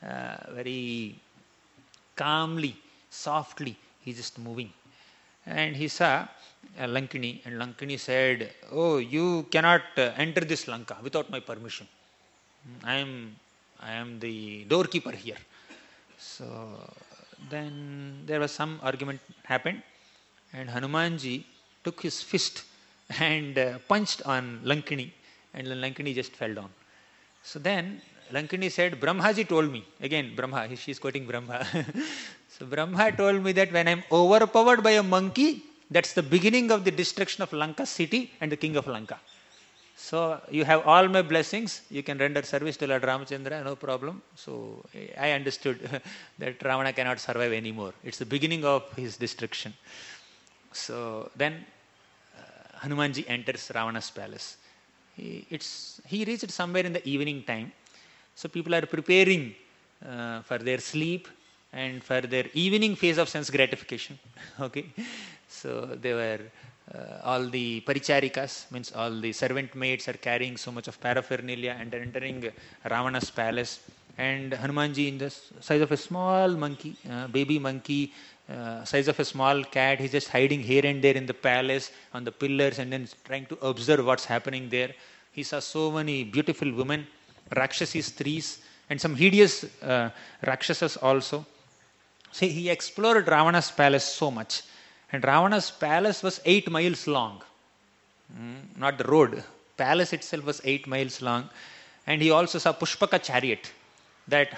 calmly, softly, he's just moving. And he saw Lankini, and Lankini said, "Oh, you cannot enter this Lanka without my permission. I am the doorkeeper here." So then there was some argument happened, and Hanumanji took his fist and punched on Lankini, and Lankini just fell down. So then Lankini said, "Brahmaji told me," again Brahma, she's quoting Brahma. So Brahma told me that when I'm overpowered by a monkey, that's the beginning of the destruction of Lanka city and the king of Lanka. So you have all my blessings, you can render service to Lord Ramachandra, no problem. So I understood that Ravana cannot survive anymore. It's the beginning of his destruction. So then Hanumanji enters Ravana's palace. He reached somewhere in the evening time. So people are preparing for their sleep and for their evening phase of sense gratification. Okay, so they were all the paricharikas, means all the servant maids, are carrying so much of paraphernalia and are entering Ravana's palace. And Hanumanji, in the size of a small monkey, baby monkey, size of a small cat, he's just hiding here and there in the palace on the pillars and then trying to observe what's happening there. He saw so many beautiful women, Rakshasi Strees, and some hideous Rakshasas also. So he explored Ravana's palace so much. And Ravana's palace was 8 miles long. Not the road. Palace itself was 8 miles long. And he also saw Pushpaka chariot that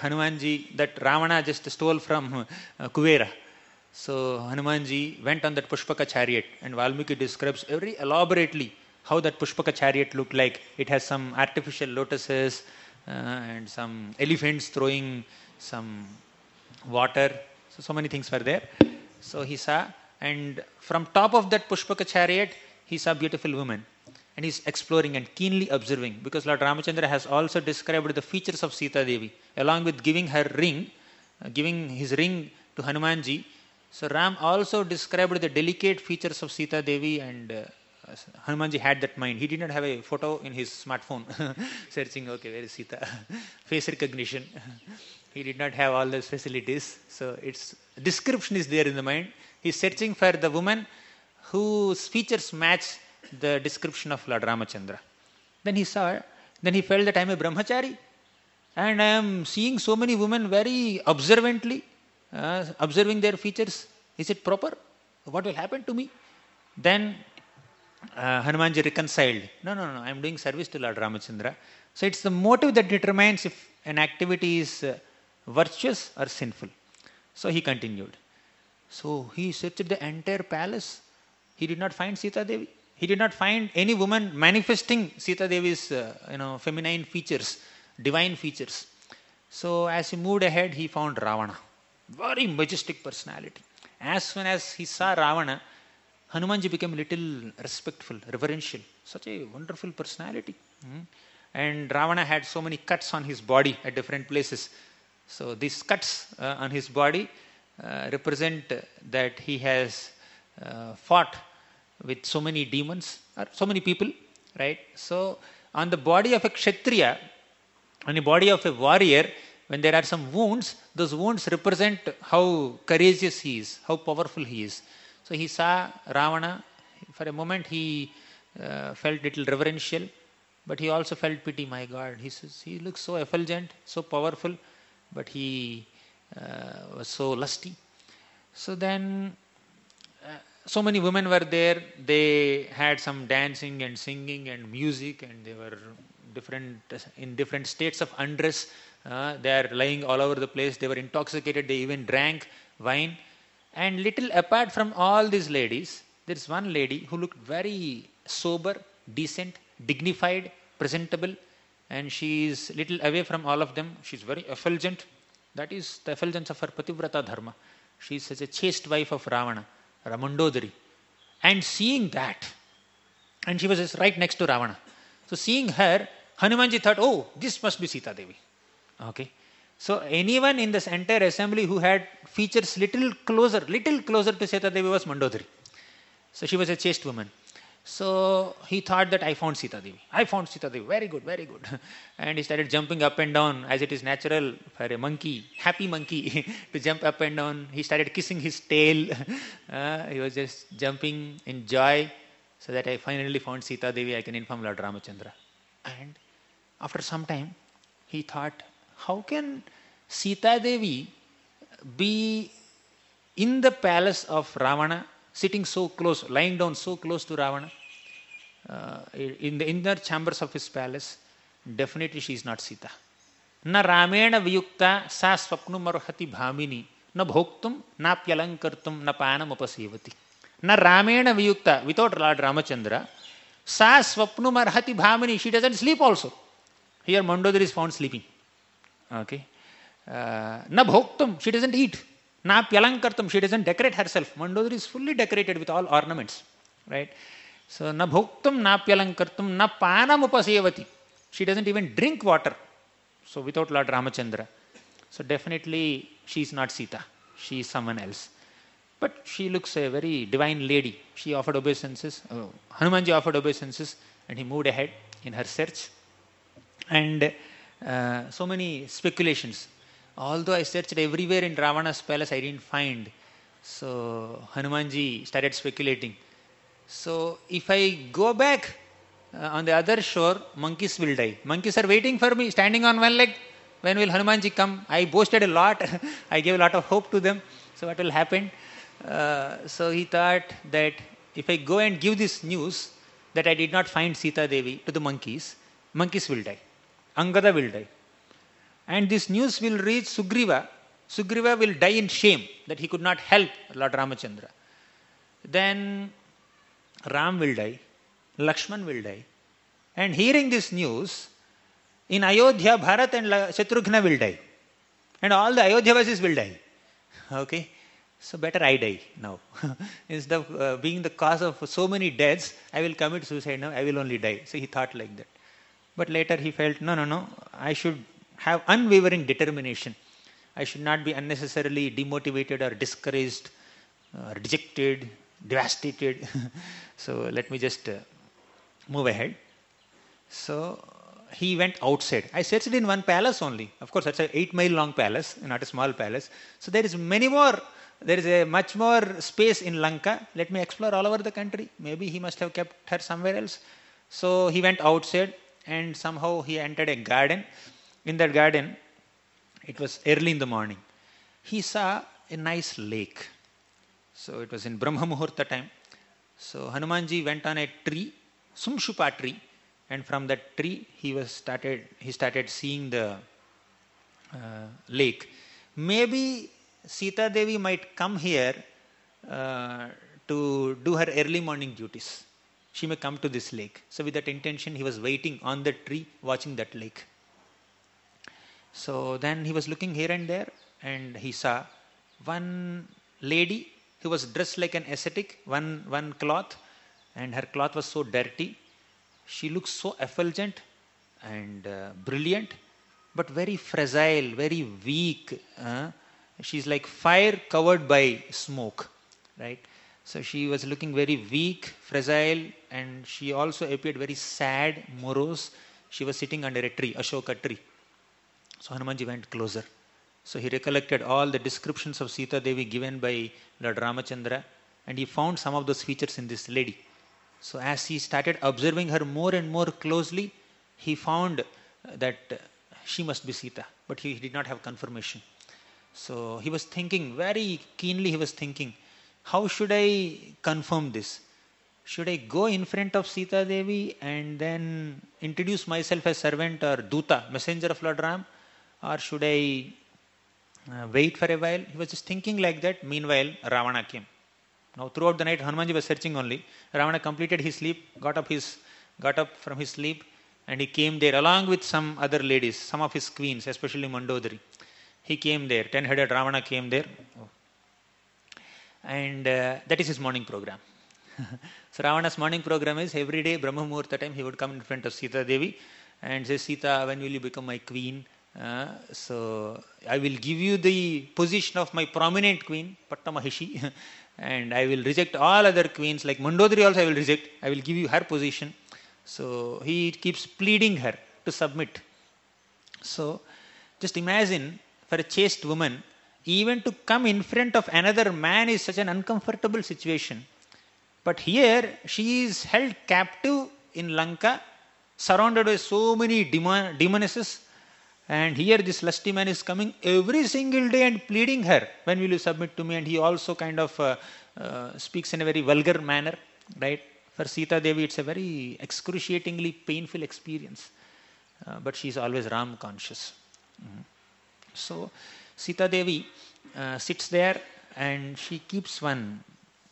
Ravana just stole from Kuvera. So Hanumanji went on that Pushpaka chariot, and Valmiki describes very elaborately how that Pushpaka chariot looked like. It has some artificial lotuses and some elephants throwing some water. So many things were there. So he saw, and from top of that Pushpaka chariot, he saw beautiful women. And he's exploring and keenly observing, because Lord Ramachandra has also described the features of Sita Devi, along with giving her ring, giving his ring to Hanumanji. So Ram also described the delicate features of Sita Devi, and Hanumanji had that mind. He did not have a photo in his smartphone searching, okay, where is Sita? Face recognition. He did not have all those facilities. So its description is there in the mind. He's searching for the woman whose features match the description of Lord Ramachandra. Then he felt that I am a brahmachari and I am seeing so many women very observantly, observing their features. Is it proper? What will happen to me? Then Hanumanji reconciled. No, I am doing service to Lord Ramachandra. So it's the motive that determines if an activity is virtuous or sinful. So he continued. So he searched the entire palace. He did not find Sita Devi. He did not find any woman manifesting Sita Devi's feminine features, divine features. So as he moved ahead, he found Ravana. Very majestic personality. As soon as he saw Ravana, Hanumanji became a little respectful, reverential. Such a wonderful personality. And Ravana had so many cuts on his body at different places. So these cuts on his body represent that he has fought with so many demons or so many people, right? So on the body of a Kshatriya, On the body of a warrior, when there are some wounds, those wounds represent how courageous he is, how powerful he is. So he saw Ravana. For a moment he felt little reverential, but he also felt pity. My God, he looks so effulgent, so powerful, but he was so lusty. So then, so many women were there. They had some dancing and singing and music, and they were in different states of undress. They are lying all over the place. They were intoxicated. They even drank wine. And little apart from all these ladies, there is one lady who looked very sober, decent, dignified, presentable, and she is little away from all of them. She is very effulgent. That is the effulgence of her Pativrata dharma. She is such a chaste wife of Ravana, Ramandodari. And seeing that, and she was just right next to Ravana. So seeing her, Hanumanji thought, oh, this must be Sita Devi. Okay. So anyone in this entire assembly who had features little closer to Sita Devi was Mandodari. So she was a chaste woman. So he thought that I found Sita Devi. Very good, very good. And he started jumping up and down as it is natural for a monkey, happy monkey, to jump up and down. He started kissing his tail. He was just jumping in joy, so that I finally found Sita Devi. I can inform Lord Ramachandra. And after some time, he thought, how can Sita Devi be in the palace of Ravana, sitting so close, lying down so close to Ravana, in the inner chambers of his palace? Definitely she is not Sita. Na Ramena Viyukta sa swapnum arhati bhamini na bhoktum na pyalankartum na panam upasevati. Na Ramena Viyukta, without Lord Ramachandra, sa swapnum arhati bhamini, she doesn't sleep also. Here Mandodari is found sleeping. Okay. Na bhoktum, she doesn't eat. Na pyalankartum, she doesn't decorate herself. Mandodari is fully decorated with all ornaments. Right? So, na bhoktum, na pyalankartum, na panam upasevati. She doesn't even drink water. So, without Lord Ramachandra. So, definitely she is not Sita. She is someone else. But she looks a very divine lady. She offered obeisances. Hanumanji offered obeisances, and he moved ahead in her search. And so many speculations. Although I searched everywhere in Ravana's palace, I didn't find. So Hanumanji started speculating. So if I go back on the other shore, monkeys will die. Monkeys are waiting for me, standing on one leg. When will Hanumanji come? I boasted a lot. I gave a lot of hope to them. So what will happen? So he thought that if I go and give this news that I did not find Sita Devi to the monkeys will die. Angada will die. And this news will reach Sugriva. Sugriva will die in shame that he could not help Lord Ramachandra. Then Ram will die. Lakshman will die. And hearing this news, in Ayodhya, Bharat and Shatrughna will die. And all the Ayodhyavasis will die. Okay? So better I die now. Instead of being the cause of so many deaths, I will commit suicide now, I will only die. So he thought like that. But later he felt, no, I should have unwavering determination. I should not be unnecessarily demotivated or discouraged, or dejected, devastated. So let me just move ahead. So he went outside. I searched in one palace only. Of course, that's an 8-mile long palace, not a small palace. So there is a much more space in Lanka. Let me explore all over the country. Maybe he must have kept her somewhere else. So he went outside and somehow he entered a garden. In that garden, it was early in the morning. He saw a nice lake. So it was in Brahma Muhurta time. So Hanumanji went on a tree, Sumshupa tree, and from that tree he started seeing the lake. Maybe Sita Devi might come here to do her early morning duties. She may come to this lake. So with that intention, he was waiting on the tree, watching that lake. So then he was looking here and there, and he saw one lady who was dressed like an ascetic, one cloth, and her cloth was so dirty. She looked so effulgent and brilliant, but very fragile, very weak. She's like fire covered by smoke, right? So she was looking very weak, fragile, and she also appeared very sad, morose. She was sitting under a tree, Ashoka tree. So Hanumanji went closer. So he recollected all the descriptions of Sita Devi given by Lord Ramachandra, and he found some of those features in this lady. So as he started observing her more and more closely, he found that she must be Sita, but he did not have confirmation. So he was thinking, very keenly he was thinking, how should I confirm this? Should I go in front of Sita Devi and then introduce myself as servant or Duta, messenger of Lord Ram? Or should I wait for a while? He was just thinking like that. Meanwhile, Ravana came. Now throughout the night, Hanumanji was searching only. Ravana completed his sleep, got up from his sleep, and he came there along with some other ladies, some of his queens, especially Mandodari. He came there. 10-headed Ravana came there. And that is his morning program. So Ravana's morning program is every day, Brahma Muhurta time, he would come in front of Sita Devi and say, Sita, when will you become my queen? So I will give you the position of my prominent queen, Pattamahishi, and I will reject all other queens, like Mandodari also I will reject. I will give you her position. So he keeps pleading her to submit. So just imagine, for a chaste woman, even to come in front of another man is such an uncomfortable situation. But here she is held captive in Lanka, surrounded by so many demonesses, and here this lusty man is coming every single day and pleading her, when will you submit to me? And he also kind of speaks in a very vulgar manner, right? For Sita Devi, it's a very excruciatingly painful experience, but she is always Ram conscious. So Sita Devi sits there and she keeps one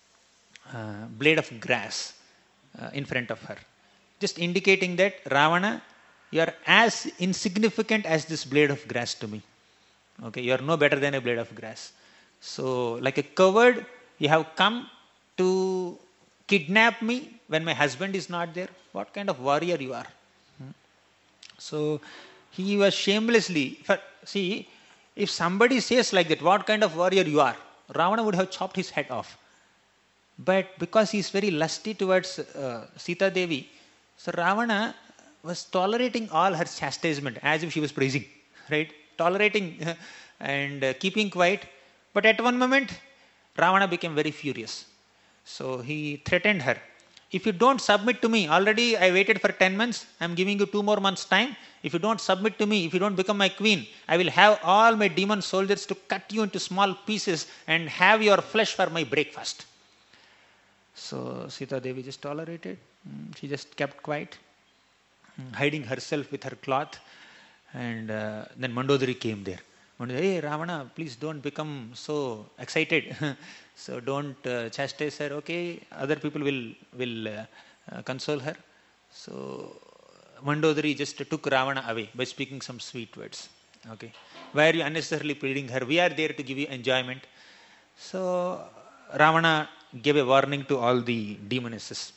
blade of grass in front of her, just indicating that, Ravana, you are as insignificant as this blade of grass to me. Okay, you are no better than a blade of grass. So, like a coward, you have come to kidnap me when my husband is not there. What kind of warrior you are? So, he was shamelessly, see, if somebody says like that, what kind of warrior you are, Ravana would have chopped his head off. But because he is very lusty towards Sita Devi, so Ravana was tolerating all her chastisement as if she was praising, right? Tolerating and keeping quiet. But at one moment, Ravana became very furious. So he threatened her. If you don't submit to me, already I waited for 10 months, I am giving you 2 more months time. If you don't submit to me, if you don't become my queen, I will have all my demon soldiers to cut you into small pieces and have your flesh for my breakfast. So Sita Devi just tolerated. She just kept quiet, hiding herself with her cloth. And then Mandodari came there. Mandodari, hey Ravana, please don't become so excited. So don't chastise her. Okay, other people will console her. So Mandodari just took Ravana away by speaking some sweet words. Okay, why are you unnecessarily pleading her? We are there to give you enjoyment. So Ravana gave a warning to all the demonesses.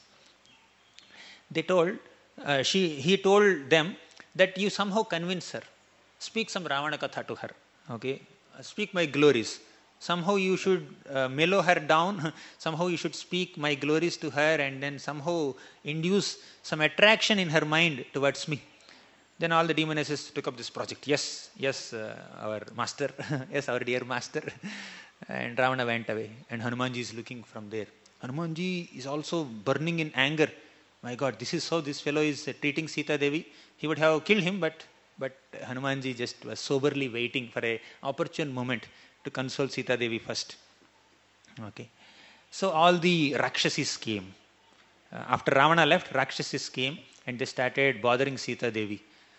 They told, he told them that you somehow convince her. Speak some Ravana Katha to her. Okay, speak my glories. Somehow you should mellow her down. Somehow you should speak my glories to her and then somehow induce some attraction in her mind towards me. Then all the demonesses took up this project. Yes, our master. Yes, our dear master. And Ravana went away. And Hanumanji is looking from there. Hanumanji is also burning in anger. My God, this is how this fellow is treating Sita Devi. He would have killed him, but Hanumanji just was soberly waiting for an opportune moment to console Sita Devi first. Okay. So all the Rakshasis came. After Ravana left, Rakshasis came and they started bothering Sita Devi.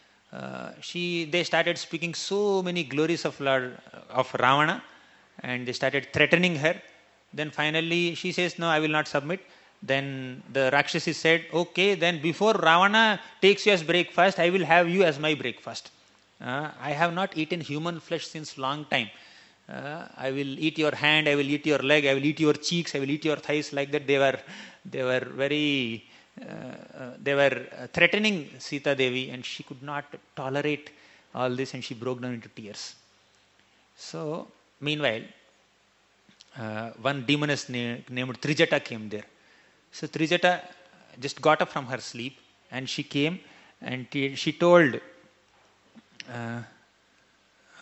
They started speaking so many glories of Ravana, and they started threatening her. Then finally she says, no, I will not submit. Then the Rakshasis said, okay, then before Ravana takes you as breakfast, I will have you as my breakfast. I have not eaten human flesh since long time. I will eat your hand, I will eat your leg, I will eat your cheeks, I will eat your thighs, like that. They were threatening Sita Devi, and she could not tolerate all this, and she broke down into tears. So meanwhile, one demoness named Trijata came there. So Trijata just got up from her sleep and she came and she told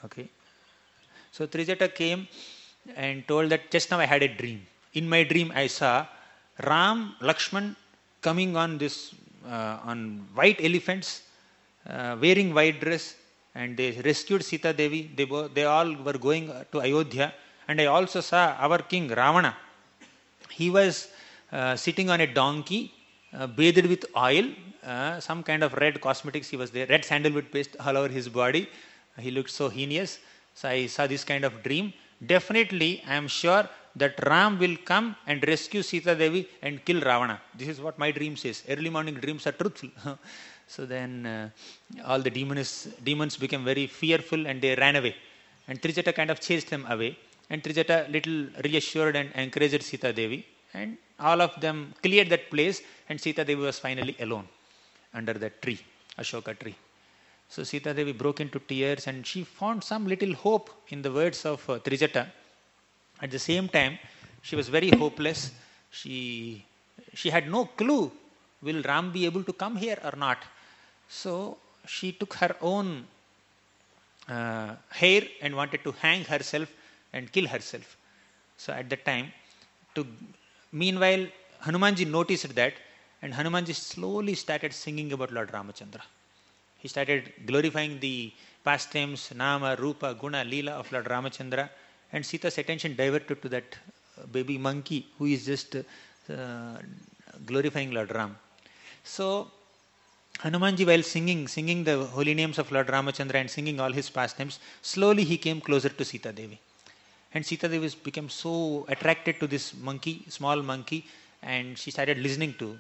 Okay. So Trijata came and told that just now I had a dream. In my dream I saw Ram, Lakshman coming on this on white elephants, wearing white dress, and they rescued Sita Devi. They all were going to Ayodhya, and I also saw our king Ravana. He was sitting on a donkey, bathed with oil, some kind of red cosmetics. He was there, red sandalwood paste all over his body. He looked so heinous. So I saw this kind of dream. Definitely, I am sure that Ram will come and rescue Sita Devi and kill Ravana. This is what my dream says. Early morning dreams are truthful. So then all the demons became very fearful and they ran away. And Trijata kind of chased them away. And Trijata little reassured and encouraged Sita Devi. And all of them cleared that place and Sita Devi was finally alone under that tree, Ashoka tree. So Sita Devi broke into tears and she found some little hope in the words of Trijata. At the same time, she was very hopeless. She had no clue, will Ram be able to come here or not? So she took her own hair and wanted to hang herself and kill herself. So at that time, meanwhile, Hanumanji noticed that and Hanumanji slowly started singing about Lord Ramachandra. He started glorifying the pastimes, Nama, Rupa, Guna, Leela of Lord Ramachandra, and Sita's attention diverted to that baby monkey who is just glorifying Lord Ram. So Hanumanji, while singing the holy names of Lord Ramachandra and singing all his pastimes, slowly he came closer to Sita Devi. And Sita Devi became so attracted to this monkey, small monkey, and she started listening to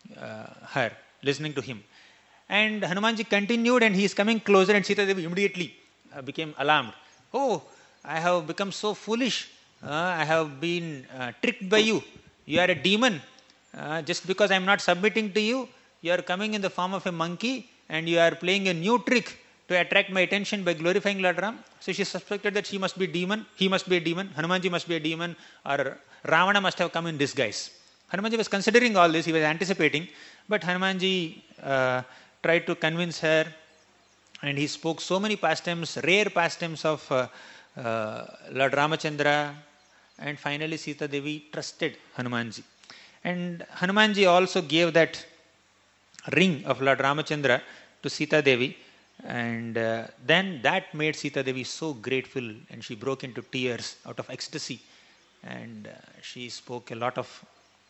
him. And Hanumanji continued and he is coming closer and Sita Devi immediately became alarmed. Oh, I have become so foolish. I have been tricked by you. You are a demon. Just because I am not submitting to you, you are coming in the form of a monkey and you are playing a new trick to attract my attention by glorifying Lord Ram. So she suspected that she must be demon, he must be a demon, Hanumanji must be a demon, or Ravana must have come in disguise. Hanumanji was considering all this, he was anticipating, but Hanumanji tried to convince her and he spoke so many pastimes, rare pastimes of Lord Ramachandra, and finally Sita Devi trusted Hanumanji. And Hanumanji also gave that ring of Lord Ramachandra to Sita Devi, and then that made Sita Devi so grateful and she broke into tears out of ecstasy, and she spoke a lot of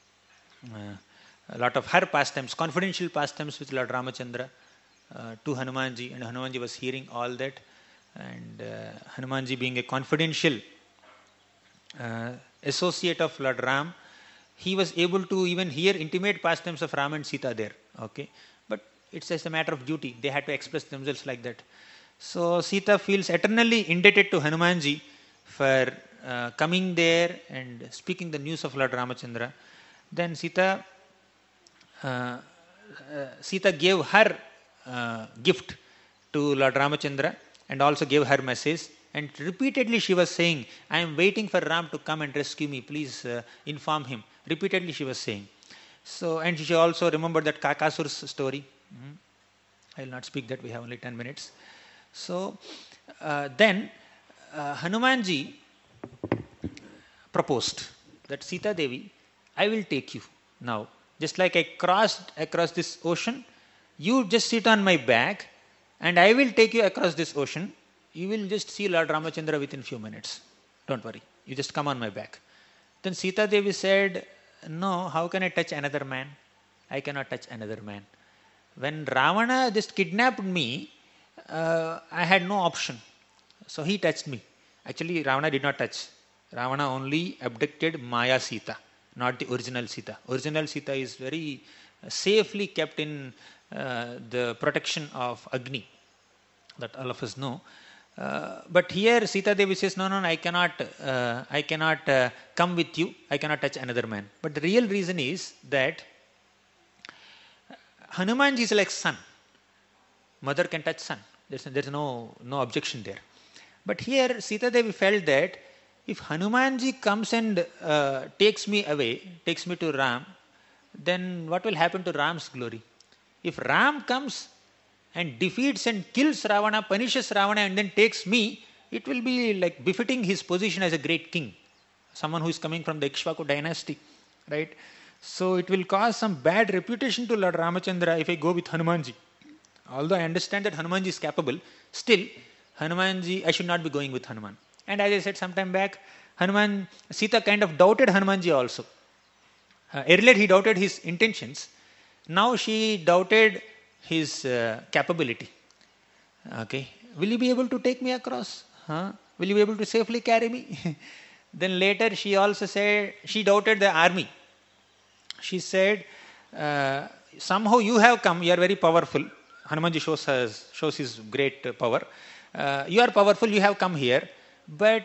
her pastimes, confidential pastimes with Lord Ramachandra to Hanumanji, and Hanumanji was hearing all that, and Hanumanji being a confidential associate of Lord Ram, he was able to even hear intimate pastimes of Ram and Sita there. Okay, but it's just a matter of duty. They had to express themselves like that. So Sita feels eternally indebted to Hanumanji for coming there and speaking the news of Lord Ramachandra. Then Sita gave her gift to Lord Ramachandra and also gave her message. And repeatedly she was saying, I am waiting for Ram to come and rescue me. Please inform him. Repeatedly she was saying. So, and she also remembered that Kakasur's story. I will not speak that, we have only 10 minutes. So, then Hanumanji proposed that Sita Devi, I will take you now. Just like I crossed across this ocean, you just sit on my back and I will take you across this ocean. You will just see Lord Ramachandra within few minutes. Don't worry. You just come on my back. Then Sita Devi said, no, how can I touch another man? I cannot touch another man. When Ravana just kidnapped me, I had no option. So he touched me. Actually, Ravana did not touch. Ravana only abducted Maya Sita, not the original Sita. Original Sita is very safely kept in the protection of Agni, that all of us know. But here Sita Devi says, no, I cannot come with you. I cannot touch another man. But the real reason is that Hanumanji is like son. Mother can touch son. There's no objection there. But here Sita Devi felt that if Hanumanji comes and takes me to Ram, then what will happen to Ram's glory? If Ram comes and defeats and kills Ravana, punishes Ravana and then takes me, it will be like befitting his position as a great king, someone who is coming from the Ikshvaku dynasty, right? So it will cause some bad reputation to Lord Ramachandra if I go with Hanumanji. Although I understand that Hanumanji is capable, still Hanumanji, I should not be going with Hanuman. And as I said some time back, Sita kind of doubted Hanumanji also. Earlier he doubted his intentions. Now she doubted his capability. Okay, will you be able to take me across? Will you be able to safely carry me? Then later she also said, she doubted the army. She said, somehow you have come, you are very powerful. Hanumanji shows his great power. You are powerful, you have come here. But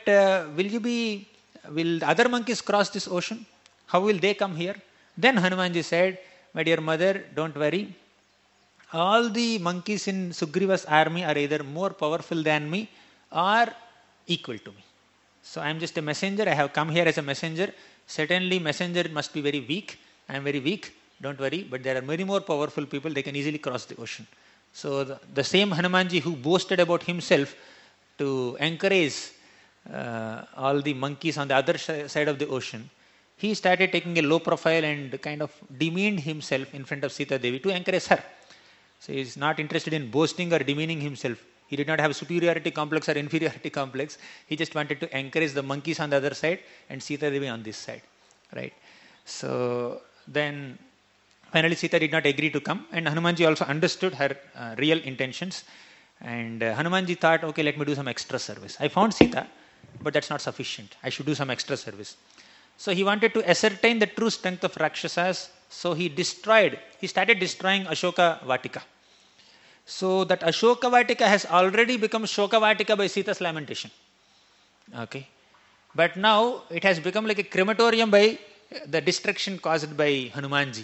will other monkeys cross this ocean? How will they come here? Then Hanumanji said, my dear mother, don't worry. All the monkeys in Sugriva's army are either more powerful than me or equal to me. So I am just a messenger. I have come here as a messenger. Certainly messenger must be very weak. I am very weak. Don't worry. But there are many more powerful people. They can easily cross the ocean. So the same Hanumanji who boasted about himself to encourage all the monkeys on the other side of the ocean, he started taking a low profile and kind of demeaned himself in front of Sita Devi to encourage her. So he is not interested in boasting or demeaning himself. He did not have superiority complex or inferiority complex. He just wanted to encourage the monkeys on the other side and Sita Devi on this side. Right? So then finally Sita did not agree to come, and Hanumanji also understood her real intentions. And Hanumanji thought, okay, let me do some extra service. I found Sita, but that's not sufficient. I should do some extra service. So he wanted to ascertain the true strength of Rakshasas. So he started destroying Ashoka Vatika. So that Ashoka Vatika has already become Shoka Vatika by Sita's lamentation. Okay. But now it has become like a crematorium by the destruction caused by Hanumanji.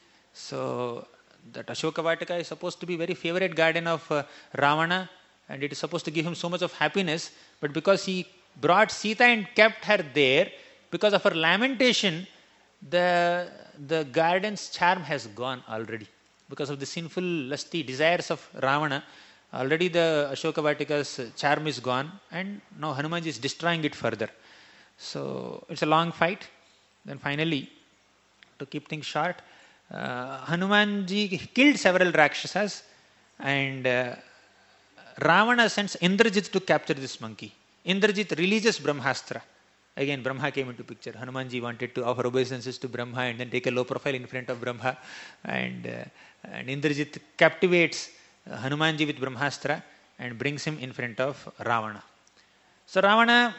So that Ashoka Vatika is supposed to be very favorite garden of Ravana, and it is supposed to give him so much of happiness. But because he brought Sita and kept her there, because of her lamentation, the garden's charm has gone already. Because of the sinful, lusty desires of Ravana, already the Ashoka Vatika's charm is gone, and now Hanumanji is destroying it further. So it's a long fight. Then finally, to keep things short, Hanumanji killed several Rakshasas, and Ravana sends Indrajit to capture this monkey. Indrajit releases Brahmastra. Again, Brahma came into picture. Hanumanji wanted to offer obeisances to Brahma and then take a low profile in front of Brahma. And Indrajit captivates Hanumanji with Brahmastra and brings him in front of Ravana. So Ravana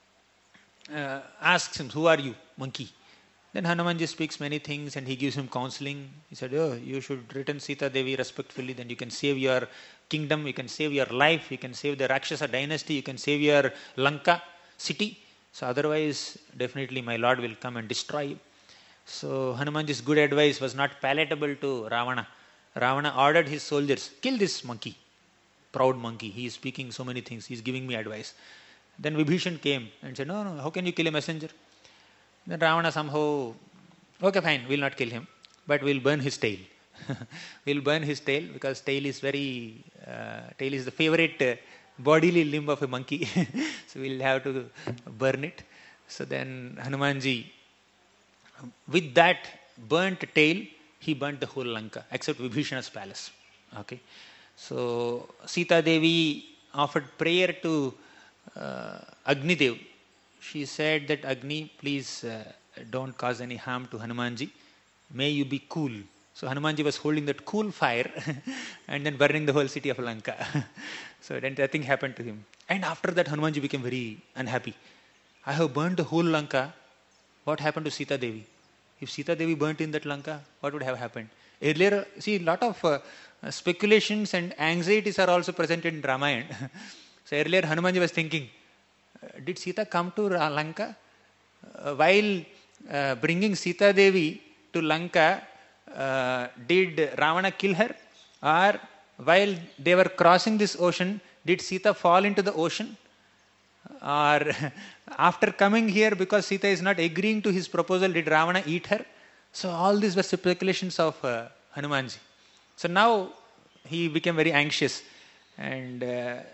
asks him, who are you, monkey? Then Hanumanji speaks many things and he gives him counseling. He said, oh, you should return Sita Devi respectfully, then you can save your kingdom, you can save your life, you can save the Rakshasa dynasty, you can save your Lanka city. So otherwise, definitely my Lord will come and destroy you. So Hanumanji's good advice was not palatable to Ravana. Ravana ordered his soldiers, kill this monkey, proud monkey. He is speaking so many things, he is giving me advice. Then Vibhishan came and said, no, how can you kill a messenger? Then Ravana somehow, okay fine, we'll not kill him, but we'll burn his tail. We'll burn his tail because tail is the favorite bodily limb of a monkey. So we'll have to burn it. So then Hanumanji, with that burnt tail, he burnt the whole Lanka except Vibhishana's palace. Okay. So Sita Devi offered prayer to Agni Dev. She said that Agni, please don't cause any harm to Hanumanji. May you be cool. So Hanumanji was holding that cool fire and then burning the whole city of Lanka. So then nothing happened to him. And after that Hanumanji became very unhappy. I have burned the whole Lanka. What happened to Sita Devi? If Sita Devi burnt in that Lanka, what would have happened? Earlier, see, a lot of speculations and anxieties are also presented in Ramayana. So earlier Hanumanji was thinking, did Sita come to Lanka? While bringing Sita Devi to Lanka, did Ravana kill her? Or while they were crossing this ocean, did Sita fall into the ocean? Or after coming here, because Sita is not agreeing to his proposal, did Ravana eat her? So all these were speculations of Hanumanji. So now he became very anxious, and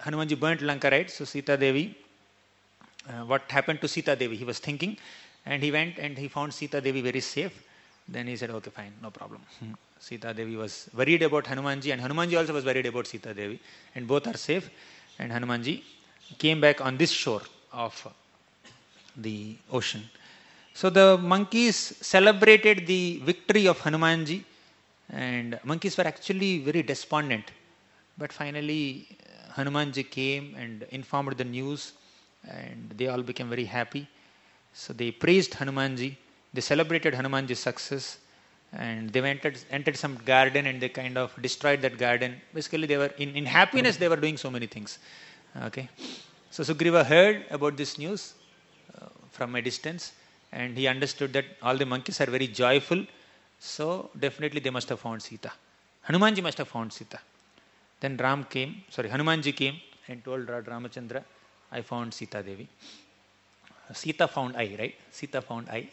Hanumanji burnt Lanka, right? So Sita Devi, what happened to Sita Devi? He was thinking, and he went and he found Sita Devi very safe. Then he said, okay, fine, no problem. Sita Devi was worried about Hanumanji, and Hanumanji also was worried about Sita Devi, and both are safe. And Hanumanji came back on this shore of the ocean. So the monkeys celebrated the victory of Hanumanji, and monkeys were actually very despondent. But finally, Hanumanji came and informed the news, and they all became very happy. So they praised Hanumanji, they celebrated Hanumanji's success, and they entered some garden and they kind of destroyed that garden. Basically, they were in happiness, they were doing so many things. Okay. So Sugriva heard about this news from a distance, and he understood that all the monkeys are very joyful, so definitely they must have found Sita. Hanumanji must have found Sita. Then Hanumanji came and told Lord Ramachandra, I found Sita Devi. Sita found I, right? Sita found I.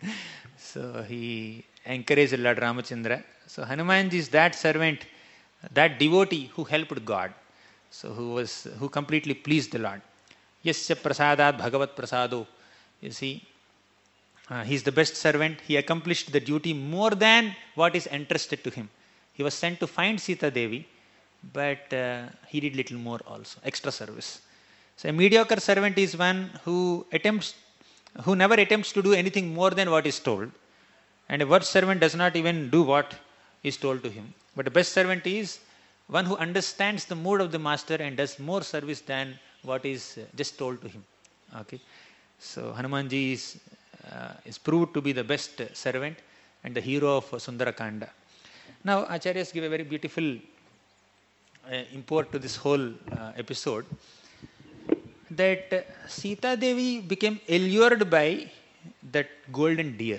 So he encouraged Lord Ramachandra. So Hanumanji is that servant, that devotee who helped God. So who completely pleased the Lord. Yasya prasadat bhagavat prasado. You see, he is the best servant. He accomplished the duty more than what is entrusted to him. He was sent to find Sita Devi, but he did little more also, extra service. So a mediocre servant is one who never attempts to do anything more than what is told. And a worse servant does not even do what is told to him. But the best servant is one who understands the mood of the master and does more service than what is just told to him. Okay. So Hanumanji is proved to be the best servant and the hero of Sundarakanda. Now Acharyas give a very beautiful import to this whole episode, that Sita Devi became allured by that golden deer.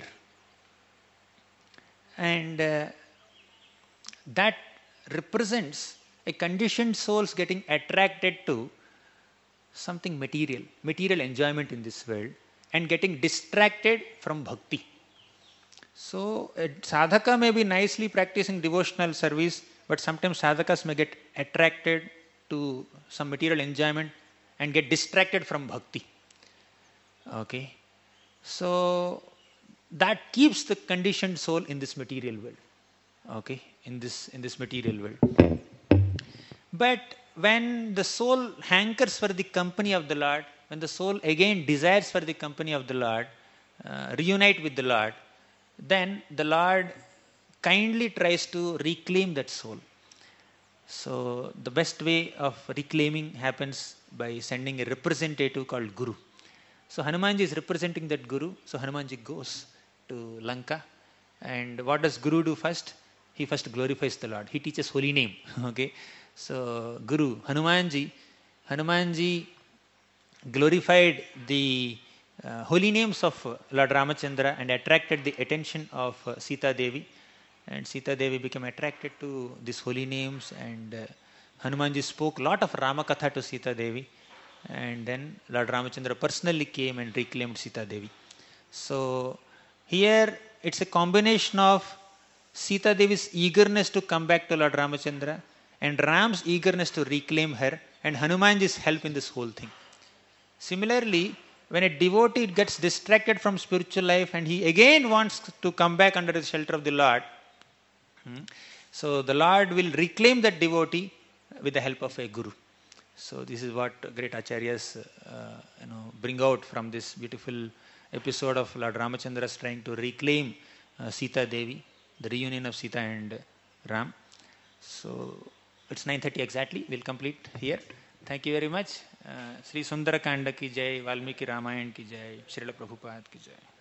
And that represents a conditioned soul's getting attracted to something material enjoyment in this world, and getting distracted from bhakti. So a sadhaka may be nicely practicing devotional service, but sometimes sadhakas may get attracted to some material enjoyment and get distracted from bhakti. Okay. So that keeps the conditioned soul in this material world. Okay, in this material world. But when the soul hankers for the company of the Lord, when the soul again desires for the company of the Lord, reunite with the Lord, then the Lord kindly tries to reclaim that soul. So the best way of reclaiming happens by sending a representative called Guru. So Hanumanji is representing that Guru. So Hanumanji goes to Lanka, and what does Guru do first? He first glorifies the Lord. He teaches holy name. Okay. So Guru, Hanumanji glorified the holy names of Lord Ramachandra and attracted the attention of Sita Devi. And Sita Devi became attracted to these holy names, and Hanumanji spoke a lot of Ramakatha to Sita Devi. And then Lord Ramachandra personally came and reclaimed Sita Devi. So here it's a combination of Sita Devi's eagerness to come back to Lord Ramachandra and Ram's eagerness to reclaim her, and Hanumanji's help in this whole thing. Similarly, when a devotee gets distracted from spiritual life and he again wants to come back under the shelter of the Lord, so the Lord will reclaim that devotee with the help of a Guru. So this is what great Acharyas bring out from this beautiful episode of Lord Ramachandra's trying to reclaim Sita Devi, the reunion of Sita and Ram. So it's 9:30 exactly. We'll complete here. Thank you very much. Sri Sundarakanda ki jai, Valmiki Ramayana ki jai, Srila Prabhupada ki jai.